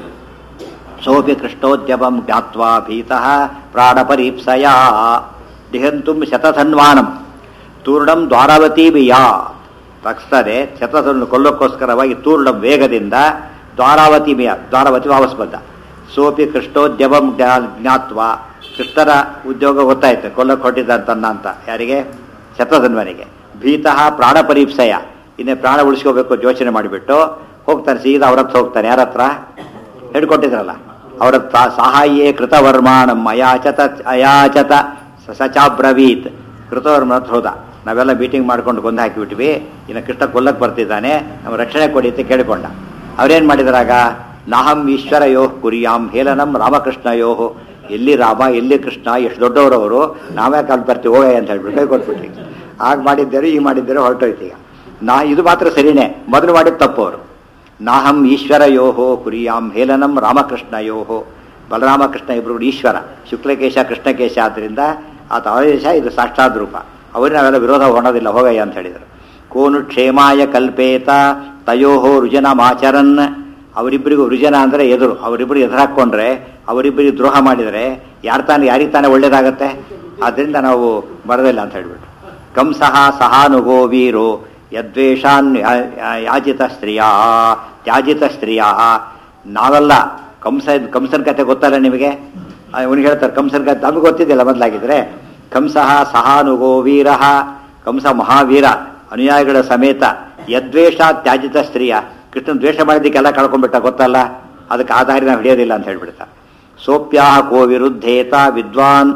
ಸೋಪಿ ಕೃಷ್ಣೋದ್ಯಮಂ ಜ್ಞಾತ್ವಾ ಭೀತಃ ಪ್ರಾಣಪರೀಪ್ಸಯಾ. ನಿಹಂತುಂ ಶತಧನ್ವಾನಂ ತೂರ್ಣಂ ದ್ವಾರಾವತೀಂ ಇಯಾತ್ ತಕ್ಷಣವೇ ಶತಧನ್ನು ಕೊಲ್ಲಕ್ಕೋಸ್ಕರವಾಗಿ ತೂರ್ಣಂ ವೇಗದಿಂದ ದ್ವಾರಾವತಿ ಮೇಯ ದ್ವಾರಾವತಿ ವಾಪಸ್ ಬಂದ. ಸೋಪಿ ಕೃಷ್ಣೋದ್ಯಮಂ ಜ್ಞಾತ್ವ ಕೃಷ್ಣರ ಉದ್ಯೋಗ ಗೊತ್ತಾಯ್ತು, ಕೊಲ್ಲಕ್ಕೆ ಹೊಟ್ಟಿದ್ದಂತನ್ನ ಅಂತ ಯಾರಿಗೆ? ಶತಧನ್ವನಿಗೆ. ಭೀತಃ ಪ್ರಾಣ ಪರೀಪ್ಸಯ ಇನ್ನೇ ಪ್ರಾಣ ಉಳಿಸ್ಕೋಬೇಕು ಯೋಚನೆ ಮಾಡಿಬಿಟ್ಟು ಹೋಗ್ತಾನೆ, ಸೀದಾ ಅವ್ರ ಹತ್ರ ಹೋಗ್ತಾನೆ. ಯಾರ ಹತ್ರ? ಹಿಡ್ಕೊಟ್ಟಿದ್ರಲ್ಲ ಅವ್ರ ಹತ್ರ. ಸಹಾಯೇ ಕೃತವರ್ಮಾಣಂ ಅಯಾಚತ ಅಯಾಚತ ಸಚಾಬ್ರವೀತ್ ಕೃತವರ್ಮ ಹತ್ರ ಹೋದ. ನಾವೆಲ್ಲ ಮೀಟಿಂಗ್ ಮಾಡ್ಕೊಂಡು ಗೊಂದು ಹಾಕಿಬಿಟ್ವಿ, ಇನ್ನು ಕೃಷ್ಣ ಕೊಲ್ಲಕ್ಕೆ ಬರ್ತಿದ್ದಾನೆ, ನಮ್ಮ ರಕ್ಷಣೆ ಕೊಡಿ ಅಂತ ಕೇಳಿಕೊಂಡ. ಅವ್ರೇನು ಮಾಡಿದ್ರಾಗ? ನಾಹಂ ಈಶ್ವರಯೋ ಕುರಿಯಾಂ ಹೇಲನಂ ರಾಮಕೃಷ್ಣಯೋ. ಎಲ್ಲಿ ರಾಮ ಎಲ್ಲಿ ಕೃಷ್ಣ, ಎಷ್ಟು ದೊಡ್ಡವರವರು, ನಾವೇ ಕಾಲ್ ಬರ್ತೀವಿ ಹೋಗಯ್ಯ ಅಂತ ಹೇಳ್ಬಿಟ್ಟು ಕೈ ಕೊಟ್ಬಿಟ್ರಿ. ಆಗ ಮಾಡಿದ್ದೇವೆ ಈಗ ಮಾಡಿದ್ದೇವೆ ಹೊರಟೋಯ್ತು. ಈಗ ನಾ ಇದು ಮಾತ್ರ ಸರಿನೇ, ಮೊದಲು ಮಾಡಿದ ತಪ್ಪು ಅವರು. ನಾಹಂ ಈಶ್ವರಯೋ ಕುರಿಯಾಂ ಹೇಲನಂ ರಾಮಕೃಷ್ಣಯೋ. ಬಲರಾಮಕೃಷ್ಣ ಇಬ್ಬರು ಈಶ್ವರ, ಶುಕ್ಲಕೇಶ ಕೃಷ್ಣಕೇಶ ಆದ್ದರಿಂದ ಆತ ಆದೇಶ, ಇದು ಸಾಕ್ಷಾತ್ ರೂಪ. ಅವ್ರಿಗೆ ನಾವೆಲ್ಲ ವಿರೋಧ ಹೊಣೋದಿಲ್ಲ ಹೋಗಯ್ಯ ಅಂತ ಹೇಳಿದರು. ಕೋನು ಕ್ಷೇಮಾಯ ಕಲ್ಪೇತ ತಯೋಹೋ ರುಜನಮಾಚರನ್. ಅವರಿಬ್ಬರಿಗೂ ರುಜನ ಅಂದರೆ ಎದುರು, ಅವರಿಬ್ಬರು ಎದುರು ಹಾಕ್ಕೊಂಡ್ರೆ ಅವರಿಬ್ಬರಿಗೆ ದ್ರೋಹ ಮಾಡಿದರೆ ಯಾರು ತಾನೇ ಯಾರಿಗೆ ತಾನೇ ಒಳ್ಳೇದಾಗತ್ತೆ, ಆದ್ದರಿಂದ ನಾವು ಬರೋದಿಲ್ಲ ಅಂತ ಹೇಳಿಬಿಟ್ಟು. ಕಂಸಃ ಸಹಾನುಗೋ ವೀರೋ ಯದ್ವೇಷಾನ್ ಯಾಜಿತ ಸ್ತ್ರೀಯ ತ್ಯಾಜಿತ ಸ್ತ್ರೀಯ. ನಾವೆಲ್ಲ ಕಂಸ ಕಂಸನ ಕತೆ ಗೊತ್ತಲ್ಲ ನಿಮಗೆ, ಅವನಿಗೆ ಹೇಳ್ತಾರೆ ಕಂಸನ ಕತೆ ನಮಗೆ ಗೊತ್ತಿದ್ದಿಲ್ಲ ಮೊದಲಾಗಿದ್ರೆ. ಕಂಸಃ ಸಹಾನುಗೋ ವೀರ, ಕಂಸ ಮಹಾವೀರ ಅನುಯಾಯಿಗಳ ಸಮೇತ ಯದ್ವೇಷ ತ್ಯಾಜಿತ ಸ್ತ್ರೀಯ, ಕೃಷ್ಣನ್ ದ್ವೇಷ ಮಾಡಿದ್ದಕ್ಕೆಲ್ಲ ಕಳ್ಕೊಂಡ್ಬಿಟ್ಟ ಗೊತ್ತಲ್ಲ, ಅದಕ್ಕೆ ಆಧಾರ ನಾವು ಹಿಡಿಯೋದಿಲ್ಲ ಅಂತ ಹೇಳ್ಬಿಡ್ತಾ. ಸೋಪ್ಯಾಹ ಕೋ ವಿರುದ್ಧೇತ ವಿದ್ವಾನ್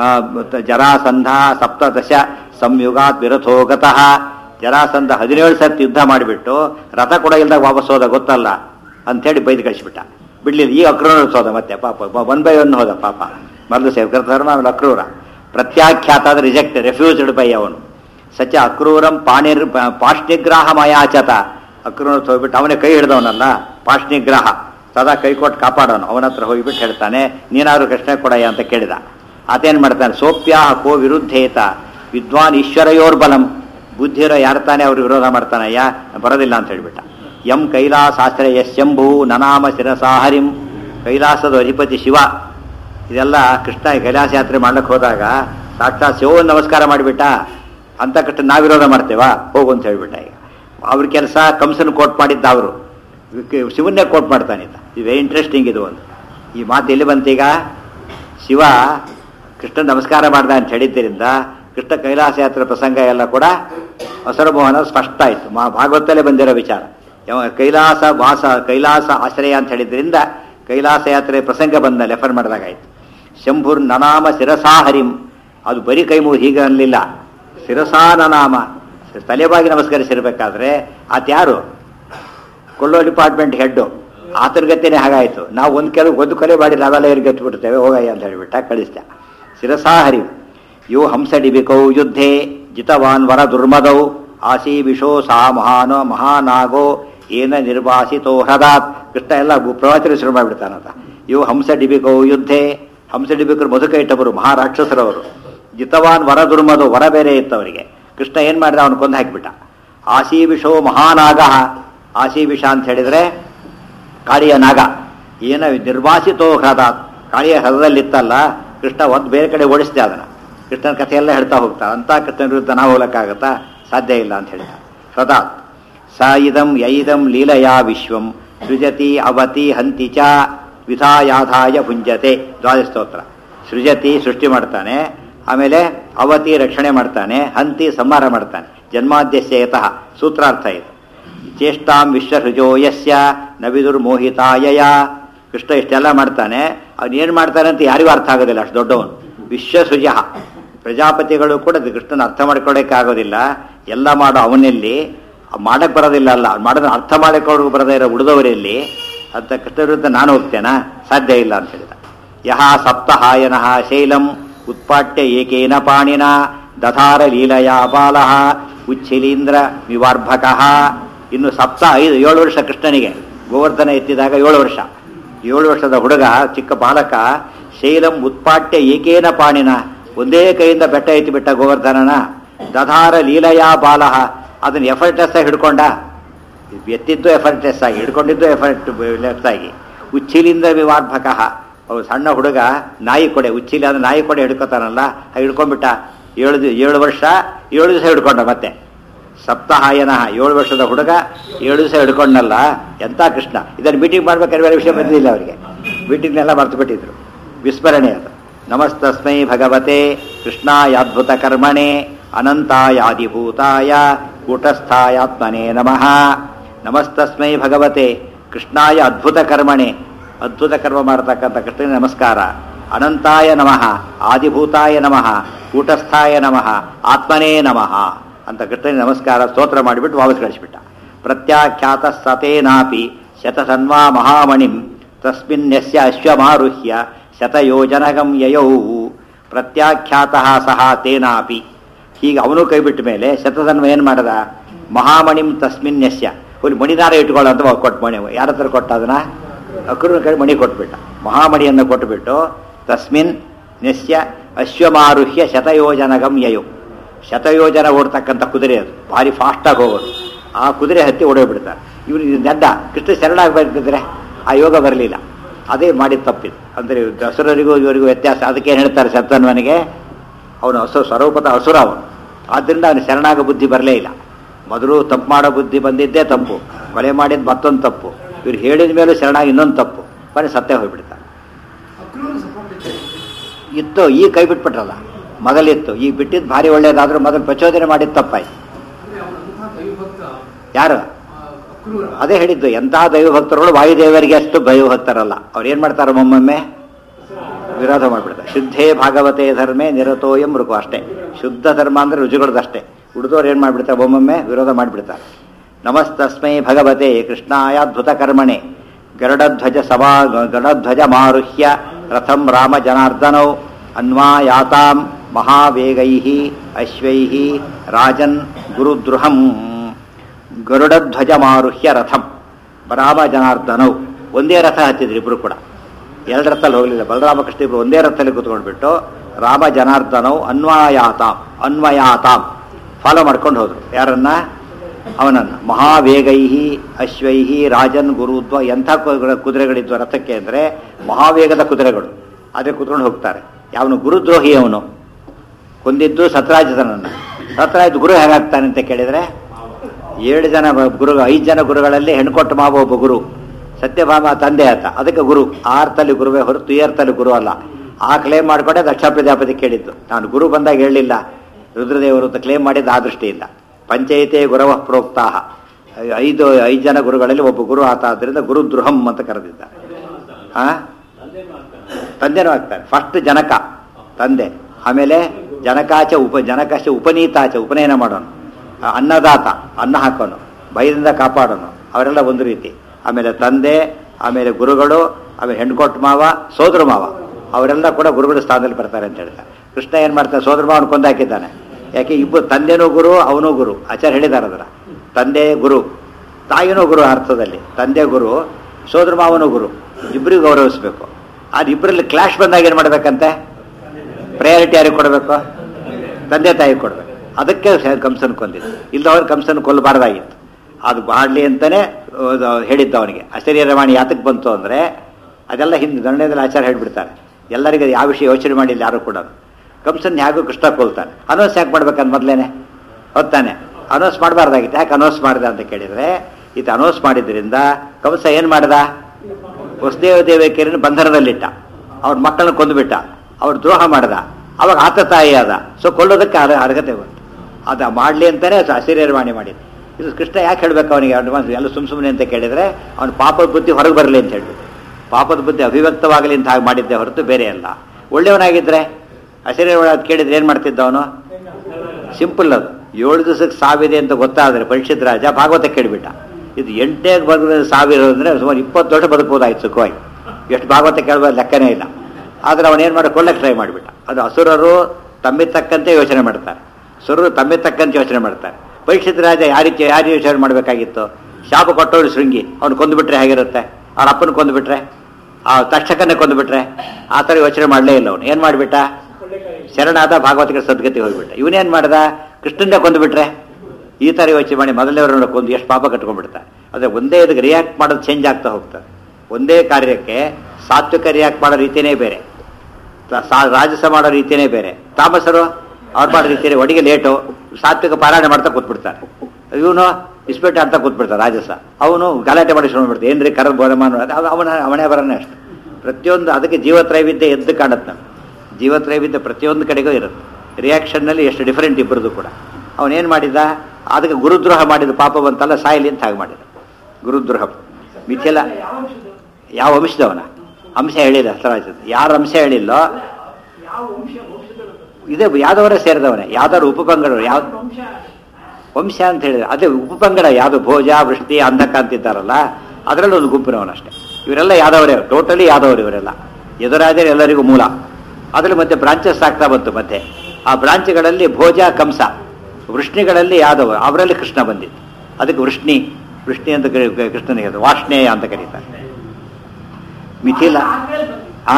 ಜರಾಸಂಧ ಸಪ್ತದಶ ಸಂಯುಗಾತ್ ವಿರಥೋಗತಃ. ಜರಾಸಂಧ ಹದಿನೇಳು ಸರ್ತಿ ಯುದ್ಧ ಮಾಡಿಬಿಟ್ಟು ರಥ ಕೂಡ ಇಲ್ದಾಗ ವಾಪಸ್ ಹೋದ ಗೊತ್ತಲ್ಲ ಅಂಥೇಳಿ ಬೈದು ಕಳಿಸಿಬಿಟ್ಟ. ಬಿಡ್ಲಿಲ್ಲ, ಈ ಅಕ್ರೂರ ಹೋದ ಮತ್ತೆ ಪಾಪ ಒನ್ ಬೈ ಒನ್ ಹೋದ ಪಾಪ. ಮೊದಲು ಸೇರ್ಕರ ಧರ್ಮ ಆಮೇಲೆ ಅಕ್ರೂರ. ಪ್ರತ್ಯಾಖ್ಯಾತ ಆದ ರಿಜೆಕ್ಟ್ ರೆಫ್ಯೂಸ್ಡ್ ಬೈ ಅವನು. ಸಚ ಅಕ್ರೂರಂ ಪಾಣಿರ್ ಪಾಷ್ಣಿಗ್ರಾಹ ಮಯಾಚತ. ಅಕ್ರೂರ ಹೋಗ್ಬಿಟ್ಟು ಅವನೇ ಕೈ ಹಿಡ್ದವನಲ್ಲ ಪಾಷ್ಣಿಗ್ರಾಹ, ಸದಾ ಕೈ ಕೊಟ್ಟು ಕಾಪಾಡೋನು. ಅವನ ಹತ್ರ ಹೋಗಿಬಿಟ್ಟು ಹೇಳ್ತಾನೆ ನೀನಾದ್ರೂ ಕೃಷ್ಣ ಕೊಡಯ್ಯ ಅಂತ ಕೇಳಿದ. ಆತೇನು ಮಾಡ್ತಾನೆ? ಸೋಪ್ಯಾಹ ಕೋ ವಿರುದ್ಧೇತ ವಿದ್ವಾನ್ ಈಶ್ವರಯೋರ್ಬಲಂ. ಬುದ್ಧಿರೋ ಯಾರು ತಾನೇ ಅವ್ರಿಗೆ ವಿರೋಧ ಮಾಡ್ತಾನಯ್ಯ, ಬರೋದಿಲ್ಲ ಅಂತ ಹೇಳ್ಬಿಟ್ಟ. ಯಂ ಕೈಲಾಸಾಶ್ರಯ ಶಂಭು ನನಾಮ ಶಿರಸಾಹರಿಂ. ಕೈಲಾಸದ ಅಧಿಪತಿ ಶಿವ. ಇದೆಲ್ಲ ಕೃಷ್ಣ ಕೈಲಾಸ ಯಾತ್ರೆ ಮಾಡ್ಲಿಕ್ಕೆ ಹೋದಾಗ ಸಾಕ್ಷಾತ್ ಶಿವವನ್ನು ನಮಸ್ಕಾರ ಮಾಡಿಬಿಟ್ಟ ಅಂತ ಕೃಷ್ಣ ನಾವು ವಿರೋಧ ಮಾಡ್ತೇವಾ, ಹೋಗು ಅಂತ ಹೇಳ್ಬಿಟ್ಟ. ಈಗ ಅವ್ರ ಕೆಲಸ ಕಂಸನ ಕೋಟ್ ಮಾಡಿದ್ದ, ಅವರು ಶಿವನ್ನೇ ಕೋಟ್ ಮಾಡ್ತಾನಿದ್ದ. ಇದು ವೆರಿ ಇಂಟ್ರೆಸ್ಟಿಂಗ್ ಇದು ಒಂದು. ಈ ಮಾತು ಎಲ್ಲಿ ಬಂತೀಗ? ಶಿವ ಕೃಷ್ಣ ನಮಸ್ಕಾರ ಮಾಡ್ದ ಅಂತ ಹೇಳಿದ್ದರಿಂದ ಕೃಷ್ಣ ಕೈಲಾಸ ಯಾತ್ರೆ ಪ್ರಸಂಗ ಎಲ್ಲ ಕೂಡ ಅಸರಮೋಹನ ಸ್ಪಷ್ಟ ಆಯಿತು. ಮಾ ಭಾಗವತಲ್ಲೇ ಬಂದಿರೋ ವಿಚಾರ. ಕೈಲಾಸ ವಾಸ ಕೈಲಾಸ ಆಶ್ರಯ ಅಂತ ಹೇಳಿದ್ರಿಂದ ಕೈಲಾಸ ಯಾತ್ರೆ ಪ್ರಸಂಗ ಬಂದ ರೆಫರ್ ಮಾಡಿದಾಗಾಯ್ತು. ಶಂಭುರ್ ನನಾಮ ಶಿರಸಾಹರಿಂ. ಅದು ಬರೀ ಕೈ ಮುಗಿ ಹೀಗೆ ಅನ್ನಲಿಲ್ಲ, ಶಿರಸಾ ನನಾಮ, ತಲೆಬಾಗಿ ನಮಸ್ಕರಿಸಿರ್ಬೇಕಾದ್ರೆ ಆತ್ಯಾರು? ಕೊಳ್ಳೋ ಡಿಪಾರ್ಟ್ಮೆಂಟ್ ಹೆಡ್ಡು. ಆತರ್ಗತೆನೇ ಹಾಗಾಯಿತು. ನಾವು ಒಂದು ಕೆಲವು ಒಂದು ಕೊಲೆ ಮಾಡಿ ನಾವೆಲ್ಲ ಇವ್ರಿಗೆ ಗಟ್ಟಿಬಿಡ್ತೇವೆ ಹೋಗಯ್ಯ ಅಂತ ಹೇಳಿಬಿಟ್ಟ, ಕಳಿಸ್ತ. ಶಿರಸಾಹರಿಂ ಯೋ ಹಂಸಡಿಬಿಕೌ ಯುದ್ಧೇ ಜಿತವಾನ್ ವರ ದುರ್ಮದೌ ಆಸಿ ವಿಶೋ ಸಾ ಮಹಾನೋ ಮಹಾನಾಗೋ ಏನ ನಿರ್ವಾಸಿತೋ ಹೃದಾತ್. ಕೃಷ್ಣ ಎಲ್ಲ ಪ್ರವಚನ ಶುರು ಮಾಡಿಬಿಡ್ತಾನಂತ. ಇವು ಹಂಸ ಡಿಬಿಕೋ ಯುದ್ಧೆ. ಹಂಸ ಡಿಬಿಕರು ಮಧುಕ ಇಟ್ಟವರು ಮಹಾರಾಕ್ಷಸರವರು. ಜಿತವಾನ್ ವರ ದುರ್ಮದು, ವರ ಬೇರೆ ಇತ್ತು ಅವರಿಗೆ. ಕೃಷ್ಣ ಏನು ಮಾಡಿದ? ಅವನು ಕೊಂದು ಹಾಕಿಬಿಟ್ಟ. ಆಸಿ ವಿಷೋ ಮಹಾನಾಗ. ಆಸಿ ವಿಷ ಅಂತ ಹೇಳಿದರೆ ಕಾಳಿಯ ನಾಗ. ಏನ ನಿರ್ವಾಸಿತೋ ಹೃದಾತ್, ಕಾಳಿಯ ಹೃದಯದಲ್ಲಿತ್ತಲ್ಲ, ಕೃಷ್ಣ ಒಂದು ಬೇರೆ ಕಡೆ ಓಡಿಸಿದೆ ಅದನ್ನು. ಕೃಷ್ಣನ ಕಥೆಯೆಲ್ಲ ಹೇಳ್ತಾ ಹೋಗ್ತಾರೆ. ಅಂಥ ಕೃಷ್ಣನ ವಿರುದ್ಧ ನಾವು ಹೋಗಕ್ಕಾಗತ್ತಾ? ಸಾಧ್ಯ ಇಲ್ಲ ಅಂತ ಹೇಳಿದ. ಸದಾ ಸ ಇದಂ ಯೈದಂ ಲೀಲಯಾ ವಿಶ್ವಂ ಸೃಜತಿ ಅವತಿ ಹಂತಿ ಚ ವಿಧಾಯಾಧಾಯ ಭುಂಜತೆ. ದ್ವಾದಶ ಸ್ತೋತ್ರ. ಸೃಜತಿ ಸೃಷ್ಟಿ ಮಾಡ್ತಾನೆ, ಆಮೇಲೆ ಅವತಿ ರಕ್ಷಣೆ ಮಾಡ್ತಾನೆ, ಹಂತಿ ಸಂಹಾರ ಮಾಡ್ತಾನೆ. ಜನ್ಮಾದ್ಯಸ್ಯತಃ ಸೂತ್ರಾರ್ಥ ಇದು. ಚೇಷ್ಟಾಂ ವಿಶ್ವಸೃಜೋ ಯಸ್ಯ ನ ವಿದುರ್ಮೋಹಿತಾಯಯ. ಕೃಷ್ಣ ಇಷ್ಟೆಲ್ಲ ಮಾಡ್ತಾನೆ, ಅವನೇನು ಮಾಡ್ತಾನೆ ಅಂತ ಯಾರಿಗೂ ಅರ್ಥ ಆಗೋದಿಲ್ಲ, ಅಷ್ಟು ದೊಡ್ಡವನು. ವಿಶ್ವಸೃಜ ಪ್ರಜಾಪತಿಗಳು ಕೂಡ ಕೃಷ್ಣನ ಅರ್ಥ ಮಾಡ್ಕೊಳ್ಳೋಕೆ ಆಗೋದಿಲ್ಲ. ಎಲ್ಲ ಮಾಡೋ ಅವನಲ್ಲಿ ಮಾಡಕ್ಕೆ ಬರೋದಿಲ್ಲ, ಅಲ್ಲ ಮಾಡೋದನ್ನ ಅರ್ಥ ಮಾಡಿಕೊಳ್ಳೋಕೆ ಬರದೇ ಇರೋ ಉಳಿದವರಲ್ಲಿ ಅಂತ ಕೃಷ್ಣ ವಿರುದ್ಧ ನಾನು ಹೋಗ್ತೇನಾ? ಸಾಧ್ಯ ಇಲ್ಲ ಅಂತ ಹೇಳಿದ. ಯಹ ಸಪ್ತಹಾಯನಃ ಶೈಲಂ ಉತ್ಪಾಟ್ಯ ಏಕೇನ ಪಾಣಿನ ದಧಾರ ಲೀಲಯಾ ಬಾಲಃ ಉಚ್ಛಿಲೀಂದ್ರ ವಿವಾರ್ಭಕಃ. ಇನ್ನು ಸಪ್ತ ಐದು ಏಳು ವರ್ಷ ಕೃಷ್ಣನಿಗೆ ಗೋವರ್ಧನ ಎತ್ತಿದಾಗ ಏಳು ವರ್ಷ. ಏಳು ವರ್ಷದ ಹುಡುಗ ಚಿಕ್ಕ ಬಾಲಕ ಶೈಲಂ ಉತ್ಪಾಟ್ಯ ಏಕೇನ ಪಾಣಿನ ಒಂದೇ ಕೈಯಿಂದ ಬೆಟ್ಟ ಎತ್ತಿ ಬಿಟ್ಟ ಗೋವರ್ಧನನ. ದಧಾರ ಲೀಲಯಾ ಬಾಲಃ ಅದನ್ನು ಎಫರ್ಟ್ಲೆಸ್ ಆಗಿ ಹಿಡ್ಕೊಂಡ. ಎತ್ತಿದ್ದು ಎಫರ್ಟ್ಲೆಸ್ ಆಗಿ, ಹಿಡ್ಕೊಂಡಿದ್ದು ಎಫರ್ಟ್ಲೆಸ್ ಆಗಿ. ಉಚ್ಚಿಲಿಂದ ವಿವಾರ್ಭಕಃ ಅವ್ರು ಸಣ್ಣ ಹುಡುಗ ನಾಯಿ ಕೊಡೆ, ಉಚ್ಚಿಲಿ ಅಂದ್ರೆ ನಾಯಿ ಕೊಡೆ ಹಿಡ್ಕೊತಾನಲ್ಲ, ಹಿಡ್ಕೊಂಡ್ಬಿಟ್ಟ. ಏಳು ಏಳು ವರ್ಷ ಏಳು ದಿವಸ ಹಿಡ್ಕೊಂಡ. ಮತ್ತೆ ಸಪ್ತಹಾಯನ ಏಳು ವರ್ಷದ ಹುಡುಗ ಏಳು ದಿವಸ ಹಿಡ್ಕೊಂಡಲ್ಲ, ಎಂಥ ಕೃಷ್ಣ. ಇದನ್ನು ಮೀಟಿಂಗ್ ಮಾಡ್ಬೇಕಾದ್ರೆ ಬೇರೆ ವಿಷಯ ಬಂದಿಲ್ಲ ಅವರಿಗೆ, ಮೀಟಿಂಗ್ನೆಲ್ಲ ಮರ್ತು ಬಿಟ್ಟಿದ್ರು. ವಿಸ್ಮರಣೆ ಅದು. ನಮಸ್ತಸ್ಮೈ ಭಗವತೆ ಕೃಷ್ಣಾಯ ಅದ್ಭುತ ಕರ್ಮಣೆ ಅನಂತಾಯಾದಿಭೂತಾಯ ಕೂಟಸ್ಥಾಯಾತ್ಮನೇ ನಮಃ. ನಮಸ್ತಸ್ಮೈ ಭಗವತೆ ಕೃಷ್ಣಾಯ ಅದ್ಭುತ ಕರ್ಮಣೆ, ಅದ್ಭುತ ಕರ್ಮ ಮಾಡತಕ್ಕಂಥ ಕೃಷ್ಣನಿಗೆ ನಮಸ್ಕಾರ. ಅನಂತಾಯ ನಮಃ, ಆದಿಭೂತಾಯ ನಮಃ, ಕೂಟಸ್ಥಾಯ ನಮಃ, ಆತ್ಮನೇ ನಮಃ ಅಂತ ಕೃಷ್ಣನಿಗೆ ನಮಸ್ಕಾರ ಸ್ತೋತ್ರ ಮಾಡಿಬಿಟ್ಟು ವಾಪಸ್ ಕಳಿಸಿಬಿಟ್ಟ. ಪ್ರತ್ಯಾಖ್ಯಾತ ಸತೇನಾಪಿ ಶತಸನ್ವಾ ಮಹಾಮಣಿಂ ತಸ್ಮಿನ್ಯಸ್ಯ ಅಶ್ವಮಾರುಹ್ಯ ಶತಯೋಜನಗಂ ಯಯೌ. ಪ್ರತ್ಯಾಖ್ಯಾತಃ ಸಹ ತೇನಾಪಿ. ಹೀಗೆ ಅವನು ಕೈ ಬಿಟ್ಟ ಮೇಲೆ ಶತಸನ್ವ ಏನು ಮಾಡದ? ಮಹಾಮಣಿಂ ತಸ್ಮಿನ್ಯಸ್ಯ, ಒಂದು ಮಣಿದಾರ ಇಟ್ಕೊಳ್ಳೋ ಅಂತ ಕೊಟ್ಟು ಮಣಿ ಯಾರ ಹತ್ರ ಕೊಟ್ಟ? ಅದನ್ನ ಅಕ್ರೂರನ ಕೈ ಮಣಿ ಕೊಟ್ಬಿಟ್ಟ. ಮಹಾಮಣಿಯನ್ನು ಕೊಟ್ಟುಬಿಟ್ಟು ತಸ್ಮಿನ್ ನೆಸ್ಯ ಅಶ್ವಮಾರುಹ್ಯ ಶತಯೋಜನಗಂ ಯಯು. ಶತಯೋಜನ ಓಡ್ತಕ್ಕಂಥ ಕುದುರೆ ಅದು, ಭಾರಿ ಫಾಸ್ಟಾಗಿ ಹೋಗೋದು. ಆ ಕುದುರೆ ಹತ್ತಿ ಓಡೋಗ್ಬಿಡ್ತಾರೆ. ಇವ್ರು ದಡ್ಡ ಕೃಷ್ಣ ಶರಣಾಗಬೇಕಿದ್ರೆ ಆ ಯೋಗ ಬರಲಿಲ್ಲ. ಅದೇ ಮಾಡಿದ ತಪ್ಪಿದ್ದು. ಅಂದರೆ ಅಸುರರಿಗೂ ಇವರಿಗೂ ವ್ಯತ್ಯಾಸ. ಅದಕ್ಕೇನು ಹೇಳ್ತಾರೆ ಶತನ್ವನಿಗೆ? ಅವನು ಹಸು ಸ್ವರೂಪದ ಹಸುರ ಅವನು. ಆದ್ದರಿಂದ ಅವನು ಶರಣಾಗ ಬುದ್ಧಿ ಬರಲೇ ಇಲ್ಲ. ಮೊದಲು ತಪ್ಪು ಮಾಡೋ ಬುದ್ಧಿ ಬಂದಿದ್ದೇ ತಪ್ಪು, ಕೊಲೆ ಮಾಡಿದ ಮತ್ತೊಂದು ತಪ್ಪು, ಇವ್ರು ಹೇಳಿದ ಮೇಲೂ ಶರಣಾಗಿ ಇನ್ನೊಂದು ತಪ್ಪು, ಬರೀ ಸತ್ಯ ಹೋಗ್ಬಿಡ್ತಾರೆ. ಇತ್ತು, ಈಗ ಕೈ ಬಿಟ್ಬಿಟ್ರಲ್ಲ. ಮೊದಲಿತ್ತು, ಈಗ ಬಿಟ್ಟಿದ್ದು ಭಾರಿ ಒಳ್ಳೇದಾದ್ರೂ ಮೊದಲು ಪ್ರಚೋದನೆ ಮಾಡಿದ ತಪ್ಪಾಯ್ತು. ಯಾರು? ಅದೇ ಹೇಳಿದ್ದು, ಎಂತಹ ದೈವಭಕ್ತರುಗಳು ವಾಯುದೇವರಿಗೆ ಅಷ್ಟು ದೈವಭಕ್ತರಲ್ಲ. ಅವ್ರು ಏನು ಮಾಡ್ತಾರೆ? ಒಮ್ಮೊಮ್ಮೆ ವಿರೋಧ ಮಾಡಿಬಿಡ್ತಾರೆ. ಶುದ್ಧೇ ಭಾಗವತೆ ಧರ್ಮೇ ನಿರತೋಯಂ ಮೃಗು. ಅಷ್ಟೇ ಶುದ್ಧ ಧರ್ಮ ಅಂದರೆ ರುಜುಗಳದಷ್ಟೇ. ಉಳಿದವ್ರು ಏನು ಮಾಡಿಬಿಡ್ತಾರೆ? ಒಮ್ಮೊಮ್ಮೆ ವಿರೋಧ ಮಾಡಿಬಿಡ್ತಾರೆ. ನಮಸ್ತಸ್ಮೈ ಭಗವತೆ ಕೃಷ್ಣಾಯಾದ್ಭುತ ಕರ್ಮಣೆ ಗರುಡಧ್ವಜ ಸಭಾ ಗರುಡಧ್ವಜ ಮಾರುಹ್ಯ ರಥಂ ರಾಮ ಜನಾರ್ದನೌ ಅನ್ವಾಯಾತಾಂ ಮಹಾವೇಗೈ ಅಶ್ವೈ ರಾಜನ್ ಗುರುದ್ರುಹಂ. ಗರುಡಧ್ವಜ ಮಾರುಹ್ಯ ರಥಂ ರಾಮ ಜನಾರ್ದನೌ. ಒಂದೇ ರಥ ಹತ್ತಿದ್ರು ಇಬ್ರು ಕೂಡ, ಎರಡು ರಥಲ್ಲಿ ಹೋಗಲಿಲ್ಲ. ಬಲರಾಮಕೃಷ್ಣ ಇಬ್ರು ಒಂದೇ ರಥದಲ್ಲಿ ಕೂತ್ಕೊಂಡ್ಬಿಟ್ಟು ರಾಮ ಜನಾರ್ದನೌ ಅನ್ವಾಯಾತಾಂ ಅನ್ವಯಾತಾಂ ಫಾಲೋ ಮಾಡ್ಕೊಂಡು ಹೋದ್ರು. ಯಾರನ್ನ? ಅವನನ್ನು. ಮಹಾವೇಗೈ ಅಶ್ವೈ ರಾಜನ್ ಗುರುದ್ವ. ಎಂಥ ಕುದುರೆಗಳಿದ್ವು ರಥಕ್ಕೆ ಅಂದರೆ ಮಹಾವೇಗದ ಕುದುರೆಗಳು. ಅದೇ ಕೂತ್ಕೊಂಡು ಹೋಗ್ತಾರೆ. ಯಾವನು? ಗುರುದ್ರೋಹಿ ಅವನು. ಕೊಂದಿದ್ದು ಸತ್ರಾಜಿತನನ್ನು. ಸತ್ರಾಜಿತ್ ಗುರು ಹೇಗಾಗ್ತಾನೆ ಅಂತ ಕೇಳಿದರೆ, ಏಳು ಜನ ಗುರು ಐದು ಜನ ಗುರುಗಳಲ್ಲಿ ಹೆಣ್ಕೊಟ್ಟು ಮಾವ ಒಬ್ಬ ಗುರು, ಸತ್ಯಭಾಮ ತಂದೆ ಆತ, ಅದಕ್ಕೆ ಗುರು. ಆರ್ತಲ್ಲಿ ಗುರುವೇ ಹೊರತು ಏರ್ತಲ್ಲಿ ಗುರು ಅಲ್ಲ. ಆ ಕ್ಲೇಮ್ ಮಾಡಿಕೊಂಡೆ ದಕ್ಷ ಪ್ರಜಾಪತಿ ಕೇಳಿದ್ದು. ನಾನು ಗುರು ಬಂದಾಗ ಹೇಳಲಿಲ್ಲ ರುದ್ರದೇವರು ಅಂತ ಕ್ಲೇಮ್ ಮಾಡಿದ್ದು ಆ ದೃಷ್ಟಿಯಿಂದ. ಪಂಚಾಯಿತೇ ಗುರವ ಪ್ರೋಕ್ತಾಹ. ಐದು ಐದು ಜನ ಗುರುಗಳಲ್ಲಿ ಒಬ್ಬ ಗುರು ಆತ, ಆದ್ದರಿಂದ ಗುರುದ್ರುಹಂ ಅಂತ ಕರೆದಿದ್ದಾರೆ. ಆ ತಂದೆನೂ ಆಗ್ತಾನೆ. ಫಸ್ಟ್ ಜನಕ ತಂದೆ, ಆಮೇಲೆ ಜನಕಾಚ ಉಪ ಜನಕಾಚ ಉಪನೀತಾಚ ಉಪನಯನ ಮಾಡೋನು, ಅನ್ನದಾತ ಅನ್ನ ಹಾಕೋನು, ಭಯದಿಂದ ಕಾಪಾಡೋನು, ಅವರೆಲ್ಲ ಒಂದು ರೀತಿ. ಆಮೇಲೆ ತಂದೆ, ಆಮೇಲೆ ಗುರುಗಳು, ಆಮೇಲೆ ಹೆಣ್ಕೊಟ್ಟು ಮಾವ, ಸೋದರ ಮಾವ, ಅವರೆಲ್ಲ ಕೂಡ ಗುರುಗಳ ಸ್ಥಾನದಲ್ಲಿ ಬರ್ತಾರೆ ಅಂತ ಹೇಳ್ತಾರೆ. ಕೃಷ್ಣ ಏನು ಮಾಡ್ತಾನೆ? ಸೋದರ ಮಾವನ ಕೊಂದಾಕಿದ್ದಾನೆ. ಯಾಕೆ? ಇಬ್ಬರು ತಂದೆನೂ ಗುರು, ಅವನೂ ಗುರು. ಆಚಾರ್ಯ ಹೇಳಿದ್ದಾರೆ ಅದರ. ತಂದೆ ಗುರು, ತಾಯಿನೂ ಗುರು ಅರ್ಥದಲ್ಲಿ. ತಂದೆ ಗುರು, ಸೋದರ ಮಾವನೂ ಗುರು, ಇಬ್ಬರಿಗೂ ಗೌರವಿಸಬೇಕು. ಅದು ಇಬ್ಬರಲ್ಲಿ ಕ್ಲಾಶ್ ಬಂದಾಗ ಏನು ಮಾಡಬೇಕಂತೆ? ಪ್ರಯಾರಿಟಿ ಯಾರಿಗೆ ಕೊಡಬೇಕು? ತಂದೆ ತಾಯಿಗೆ ಕೊಡಬೇಕು. ಅದಕ್ಕೆ ಕಂಸನ್ ಕೊಂದಿದ್ದು. ಇಲ್ಲದವ್ರು ಕಂಸನ್ ಕೊಲ್ಲಬಾರ್ದಾಗಿತ್ತು. ಅದು ಮಾಡಲಿ ಅಂತಲೇ ಹೇಳಿದ್ದ ಅವನಿಗೆ. ಅಶರೀರವಾಣಿ ಯಾತಕ್ಕೆ ಬಂತು ಅಂದರೆ ಅದೆಲ್ಲ ಹಿಂದೆ ದಂಡದಲ್ಲಿ ಆಚಾರ ಹೇಳಿಬಿಡ್ತಾರೆ. ಎಲ್ಲರಿಗೂ ಯಾವ ವಿಷಯ ಯೋಚನೆ ಮಾಡಿಲ್ಲ ಯಾರು ಕೂಡ. ಕಂಸನ್ ಹೇಗೂ ಕೃಷ್ಣ ಕೊಲ್ತಾನೆ. ಅನೌನ್ಸ್ ಯಾಕೆ ಮಾಡ್ಬೇಕಂತ ಮೊದಲೇನೆ ಹೊತ್ತಾನೆ ಅನೌನ್ಸ್ ಮಾಡಬಾರ್ದಾಗಿತ್ತು. ಯಾಕೆ ಅನೌನ್ಸ್ ಮಾಡಿದ ಅಂತ ಕೇಳಿದರೆ, ಇದು ಅನೌನ್ಸ್ ಮಾಡಿದ್ರಿಂದ ಕಂಸ ಏನು ಮಾಡ್ದ, ವಸುದೇವ ದೇವಕಿಯರನ್ನು ಬಂಧನದಲ್ಲಿಟ್ಟ, ಅವ್ರ ಮಕ್ಕಳನ್ನ ಕೊಂದುಬಿಟ್ಟ, ಅವ್ರು ದ್ರೋಹ ಮಾಡ್ದ, ಅವಾಗ ಆತ ತಾಯಿ ಆದ. ಸೊ ಕೊಲ್ಲೋದಕ್ಕೆ ಅರ್ ಅರ್ಹತೆ ಬಂತು. ಅದು ಮಾಡಲಿ ಅಂತಾನೆ ಅಶರೀರವಾಣಿ ಮಾಡಿದ್ದು. ಇದು ಕೃಷ್ಣ ಯಾಕೆ ಹೇಳ್ಬೇಕು ಅವನಿಗೆ ಅಡ್ವಾನ್ಸ್ ಎಲ್ಲ ಸುಮ್ ಸುಮ್ಮನೆ ಅಂತ ಕೇಳಿದರೆ, ಅವನು ಪಾಪದ ಬುದ್ಧಿ ಹೊರಗೆ ಬರಲಿ ಅಂತ ಹೇಳ್ಬಿಟ್ಟು, ಪಾಪದ ಬುದ್ಧಿ ಅಭಿವ್ಯಕ್ತವಾಗಲಿ ಅಂತ ಹಾಗೆ ಮಾಡಿದ್ದೆ ಹೊರತು ಬೇರೆ ಅಲ್ಲ. ಒಳ್ಳೆಯವನಾಗಿದ್ದರೆ ಅಶರೀರವಾದ ಕೇಳಿದ್ರೆ ಏನು ಮಾಡ್ತಿದ್ದ ಅವನು? ಸಿಂಪಲ್. ಅದು ಏಳು ದಿವಸಕ್ಕೆ ಸಾವಿದೆ ಅಂತ ಗೊತ್ತಾದರೆ ಪರೀಕ್ಷಿತ್ ರಾಜ ಭಾಗವತ ಕೇಳಿಬಿಟ್ಟ. ಇದು ಎಂಟನೇ ಬದುಕಿನ ಸಾವಿರ ಅಂದರೆ ಸುಮಾರು ಇಪ್ಪತ್ತು ವರ್ಷ ಬದುಕಬಹುದಾಯ್ತು ಸುಖವಾಗಿ. ಎಷ್ಟು ಭಾಗವತ ಕೇಳಬಹುದು ಲೆಕ್ಕನೇ ಇಲ್ಲ. ಆದರೆ ಅವನೇನು ಮಾಡಿ ಕೊಲ್ಲಕ್ಕೆ ಟ್ರೈ ಮಾಡಿಬಿಟ್ಟ. ಅದು ಅಸುರರು ತಮ್ಮಿಗೆ ತಕ್ಕಂತೆ ಯೋಚನೆ ಮಾಡ್ತಾರೆ, ಸುರರು ತಮ್ಮಿಗೆ ತಕ್ಕಂತೆ ಯೋಚನೆ ಮಾಡ್ತಾರೆ. ಪರೀಕ್ಷಿತ್ ರಾಜ ಯಾರಿಗೆ ಯಾರು ಯೋಚನೆ ಮಾಡಬೇಕಾಗಿತ್ತು? ಶಾಪ ಕೊಟ್ಟವರು ಶೃಂಗಿ, ಅವ್ನು ಕೊಂದುಬಿಟ್ರೆ ಹೇಗಿರುತ್ತೆ? ಅವ್ರ ಅಪ್ಪನ ಕೊಂದುಬಿಟ್ರೆ, ಆ ತಕ್ಷಕನ್ನೇ ಕೊಂದುಬಿಟ್ರೆ, ಆ ಥರ ಯೋಚನೆ ಮಾಡಲೇ ಇಲ್ಲ. ಅವನು ಏನು ಮಾಡಿಬಿಟ್ಟ? ಶರಣಾದ ಭಾಗವತಿಗೆ ಸದ್ಗತಿ ಹೋಗಿಬಿಟ್ಟ. ಇವನೇನು ಮಾಡ್ದ? ಕೃಷ್ಣನ್ನೇ ಕೊಂದುಬಿಟ್ರೆ, ಈ ಥರ ಯೋಚನೆ ಮಾಡಿ ಮೊದಲನೇವರನ್ನ ಕೊಂದು ಎಷ್ಟು ಪಾಪ ಕಟ್ಕೊಂಡ್ಬಿಡ್ತಾರೆ. ಆದರೆ ಒಂದೇ ಇದಕ್ಕೆ ರಿಯಾಕ್ಟ್ ಮಾಡೋದು ಚೇಂಜ್ ಆಗ್ತಾ ಹೋಗ್ತದೆ. ಒಂದೇ ಕಾರ್ಯಕ್ಕೆ ಸಾತ್ವಿಕ ರಿಯಾಕ್ಟ್ ಮಾಡೋ ರೀತಿಯೇ ಬೇರೆ, ರಾಜಸ ಮಾಡೋ ರೀತಿಯೇ ಬೇರೆ. ತಾಮಸರು ಅವ್ರು ಮಾಡೋ ರೀತಿಯೇ ಒಡಿಗೆ ಲೇಟು, ಸಾತ್ವಿಕ ಪಾರಾಯಣ ಮಾಡ್ತಾ ಕೂತ್ಬಿಡ್ತಾರೆ. ಇವನು ಇಸ್ಪೇಟ್ ಅಂತ ಕೂತ್ಬಿಡ್ತಾರೆ ರಾಜಸ. ಅವನು ಗಲಾಟೆ ಮಾಡಿ ಶುರು ಮಾಡ್ಬಿಡ್ತಾರೆ. ಏನ್ರಿ ಕರ ಬೋಧಮಾನ, ಅದು ಅವನ ಅವನೇ ಬರೋನೇ ಅಷ್ಟು. ಪ್ರತಿಯೊಂದು ಅದಕ್ಕೆ ಜೀವತ್ರೈವಿಧ್ಯ ಎದ್ದು ಕಾಣುತ್ತೆ. ನಾವು ಜೀವತ್ರೈವಿಧ್ಯ ಪ್ರತಿಯೊಂದು ಕಡೆಗೂ ಇರುತ್ತೆ. ರಿಯಾಕ್ಷನ್ನಲ್ಲಿ ಎಷ್ಟು ಡಿಫರೆಂಟ್ ಇಬ್ಬರದು ಕೂಡ. ಅವನೇನು ಮಾಡಿದ? ಅದಕ್ಕೆ ಗುರುದ್ರೋಹ ಮಾಡಿದ ಪಾಪ ಬಂತಲ್ಲ, ಸಾಯಲಿ ಅಂತ ಹಾಗೆ ಮಾಡಿದ. ಗುರುದ್ರೋಹ ಮಿಥಿಲ ಯಾವ ವಂಶದವನ ಅಂಶ ಹೇಳಿದ ಸರಾಜ. ಯಾರ ಅಂಶ ಹೇಳಿಲ್ಲೋ ಇದೇ ಯಾದವರೇ ಸೇರಿದವನೇ. ಯಾವ್ದಾದ್ರು ಉಪಪಂಗಡರು ಯಾವ ವಂಶ ಅಂತ ಹೇಳಿದ್ರೆ ಅದೇ ಉಪಪಂಗಡ ಯಾವುದು ಭೋಜ ವೃಷ್ಟಿ ಅಂಧಕ ಅಂತಿದ್ದಾರಲ್ಲ, ಅದರಲ್ಲಿ ಒಂದು ಗುಂಪಿನವನಷ್ಟೇ. ಇವರೆಲ್ಲ ಯಾದವರೇ, ಟೋಟಲಿ ಯಾದವರು ಇವರೆಲ್ಲ. ಯದುರಾಜರು ಎಲ್ಲರಿಗೂ ಮೂಲ. ಅದರಲ್ಲಿ ಮತ್ತೆ ಬ್ರಾಂಚಸ್ ಆಗ್ತಾ ಬಂತು. ಮತ್ತೆ ಆ ಬ್ರಾಂಚ್ಗಳಲ್ಲಿ ಭೋಜ ಕಂಸ, ವೃಷ್ಣಿಗಳಲ್ಲಿ ಯಾದವ, ಅವರಲ್ಲಿ ಕೃಷ್ಣ ಬಂದಿತ್ತು. ಅದಕ್ಕೆ ವೃಷ್ಣಿ ವೃಷ್ಣಿ ಅಂತ ಕೃಷ್ಣನಿಗೆ ವಾಷ್ಣೇಯ ಅಂತ ಕರೀತಾರೆ. ಮಿಥಿಲ ಆ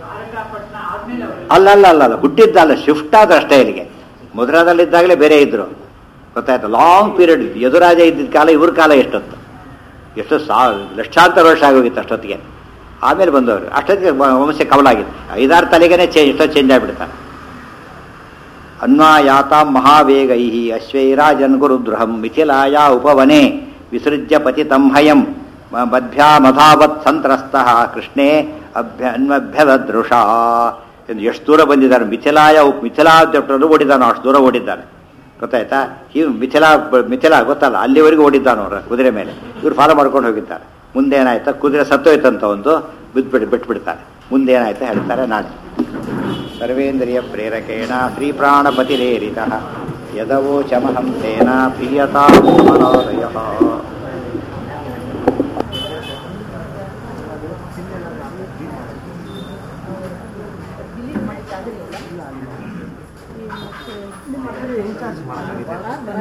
ಅಲ್ಲ ಅಲ್ಲ ಅಲ್ಲ ಅಲ್ಲ ಹುಟ್ಟಿದ್ದಲ್ಲ, ಶಿಫ್ಟ್ ಆದ್ರೆ ಅಷ್ಟೇ. ಇಲ್ಲಿಗೆ ಮಧುರಾದಲ್ಲಿದ್ದಾಗಲೇ ಬೇರೆ ಇದ್ರು, ಗೊತ್ತಾಯ್ತು. ಲಾಂಗ್ ಪೀರಿಯಡ್ ಯದುರಾಜ ಇದ್ದಿದ್ದ ಕಾಲ, ಇವ್ರ ಕಾಲ ಎಷ್ಟೊತ್ತು, ಎಷ್ಟು ಸಾ ಲಕ್ಷಾಂತರ ವರ್ಷ ಆಗೋಗಿತ್ತು ಅಷ್ಟೊತ್ತಿಗೆ. ಆಮೇಲೆ ಬಂದವರು ಅಷ್ಟೊತ್ತಿಗೆ ವಂಶ ಕವಲಾಗಿತ್ತು. ಐದಾರು ತಲೆಗೇನೆ ಚೇಂಜ್ ಎಷ್ಟೋ ಚೇಂಜ್ ಆಗಿಬಿಡ್ತಾರೆ. ಅನ್ವಾಯಾತ ಮಹಾವೇಗೈ ಅಶ್ವೈರಾಜನ್ ಗುರುದ್ರಹಂ ಮಿಥಿಲಾಯ ಉಪವನೆ ವಿಸೃಜ್ಯ ಪತಿತಂ ಹಯಂ ಮಧ್ಯಾಮಧಾವತ್ ಸಂತ್ರಸ್ತಃ ಕೃಷ್ಣೇ ಅಭ್ಯ ಅನ್ವಭ್ಯದೃಷ. ಎಷ್ಟು ದೂರ ಬಂದಿದ್ದಾರೆ. ಮಿಥಿಲಾಯ ಮಿಥಿಲಾ ಜಪ್ಟರು ಓಡಿದ್ದಾನೋ ಅಷ್ಟು ದೂರ ಓಡಿದ್ದಾನೆ, ಗೊತ್ತಾಯ್ತಾ. ಈ ಮಿಥಿಲಾ ಮಿಥಿಲಾ ಗೊತ್ತಲ್ಲ, ಅಲ್ಲಿವರೆಗೂ ಓಡಿದ್ದಾನೋ ಅವ್ರ ಕುದುರೆ ಮೇಲೆ. ಇವ್ರು ಫಾಲೋ ಮಾಡ್ಕೊಂಡು ಹೋಗಿದ್ದಾರೆ. ಮುಂದೆ ಏನಾಯ್ತಾ, ಕುದುರೆ ಸತ್ತೋಯ್ತಂತ ಒಂದು ಬಿದ್ದುಬಿಟ್ಟು ಬಿಟ್ಬಿಡ್ತಾರೆ. ಮುಂದೆ ಏನಾಯ್ತಾ ಹೇಳ್ತಾರೆ ನಾಳೆ. ಸರ್ವೇಂದ್ರಿಯ ಪ್ರೇರಕೇಣ ಶ್ರೀ ಪ್ರಾಣಪತಿರೇರಿತ ಯದವೋಚಮಹಂ ತೇನ ಪ್ರಿಯತಾಂ ಮನೋದಯಃ.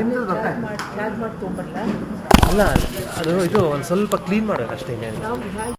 ಅಲ್ಲ ಅದು ಇದು ಒಂದು ಸ್ವಲ್ಪ ಕ್ಲೀನ್ ಮಾಡೋದು ಅಷ್ಟೇ.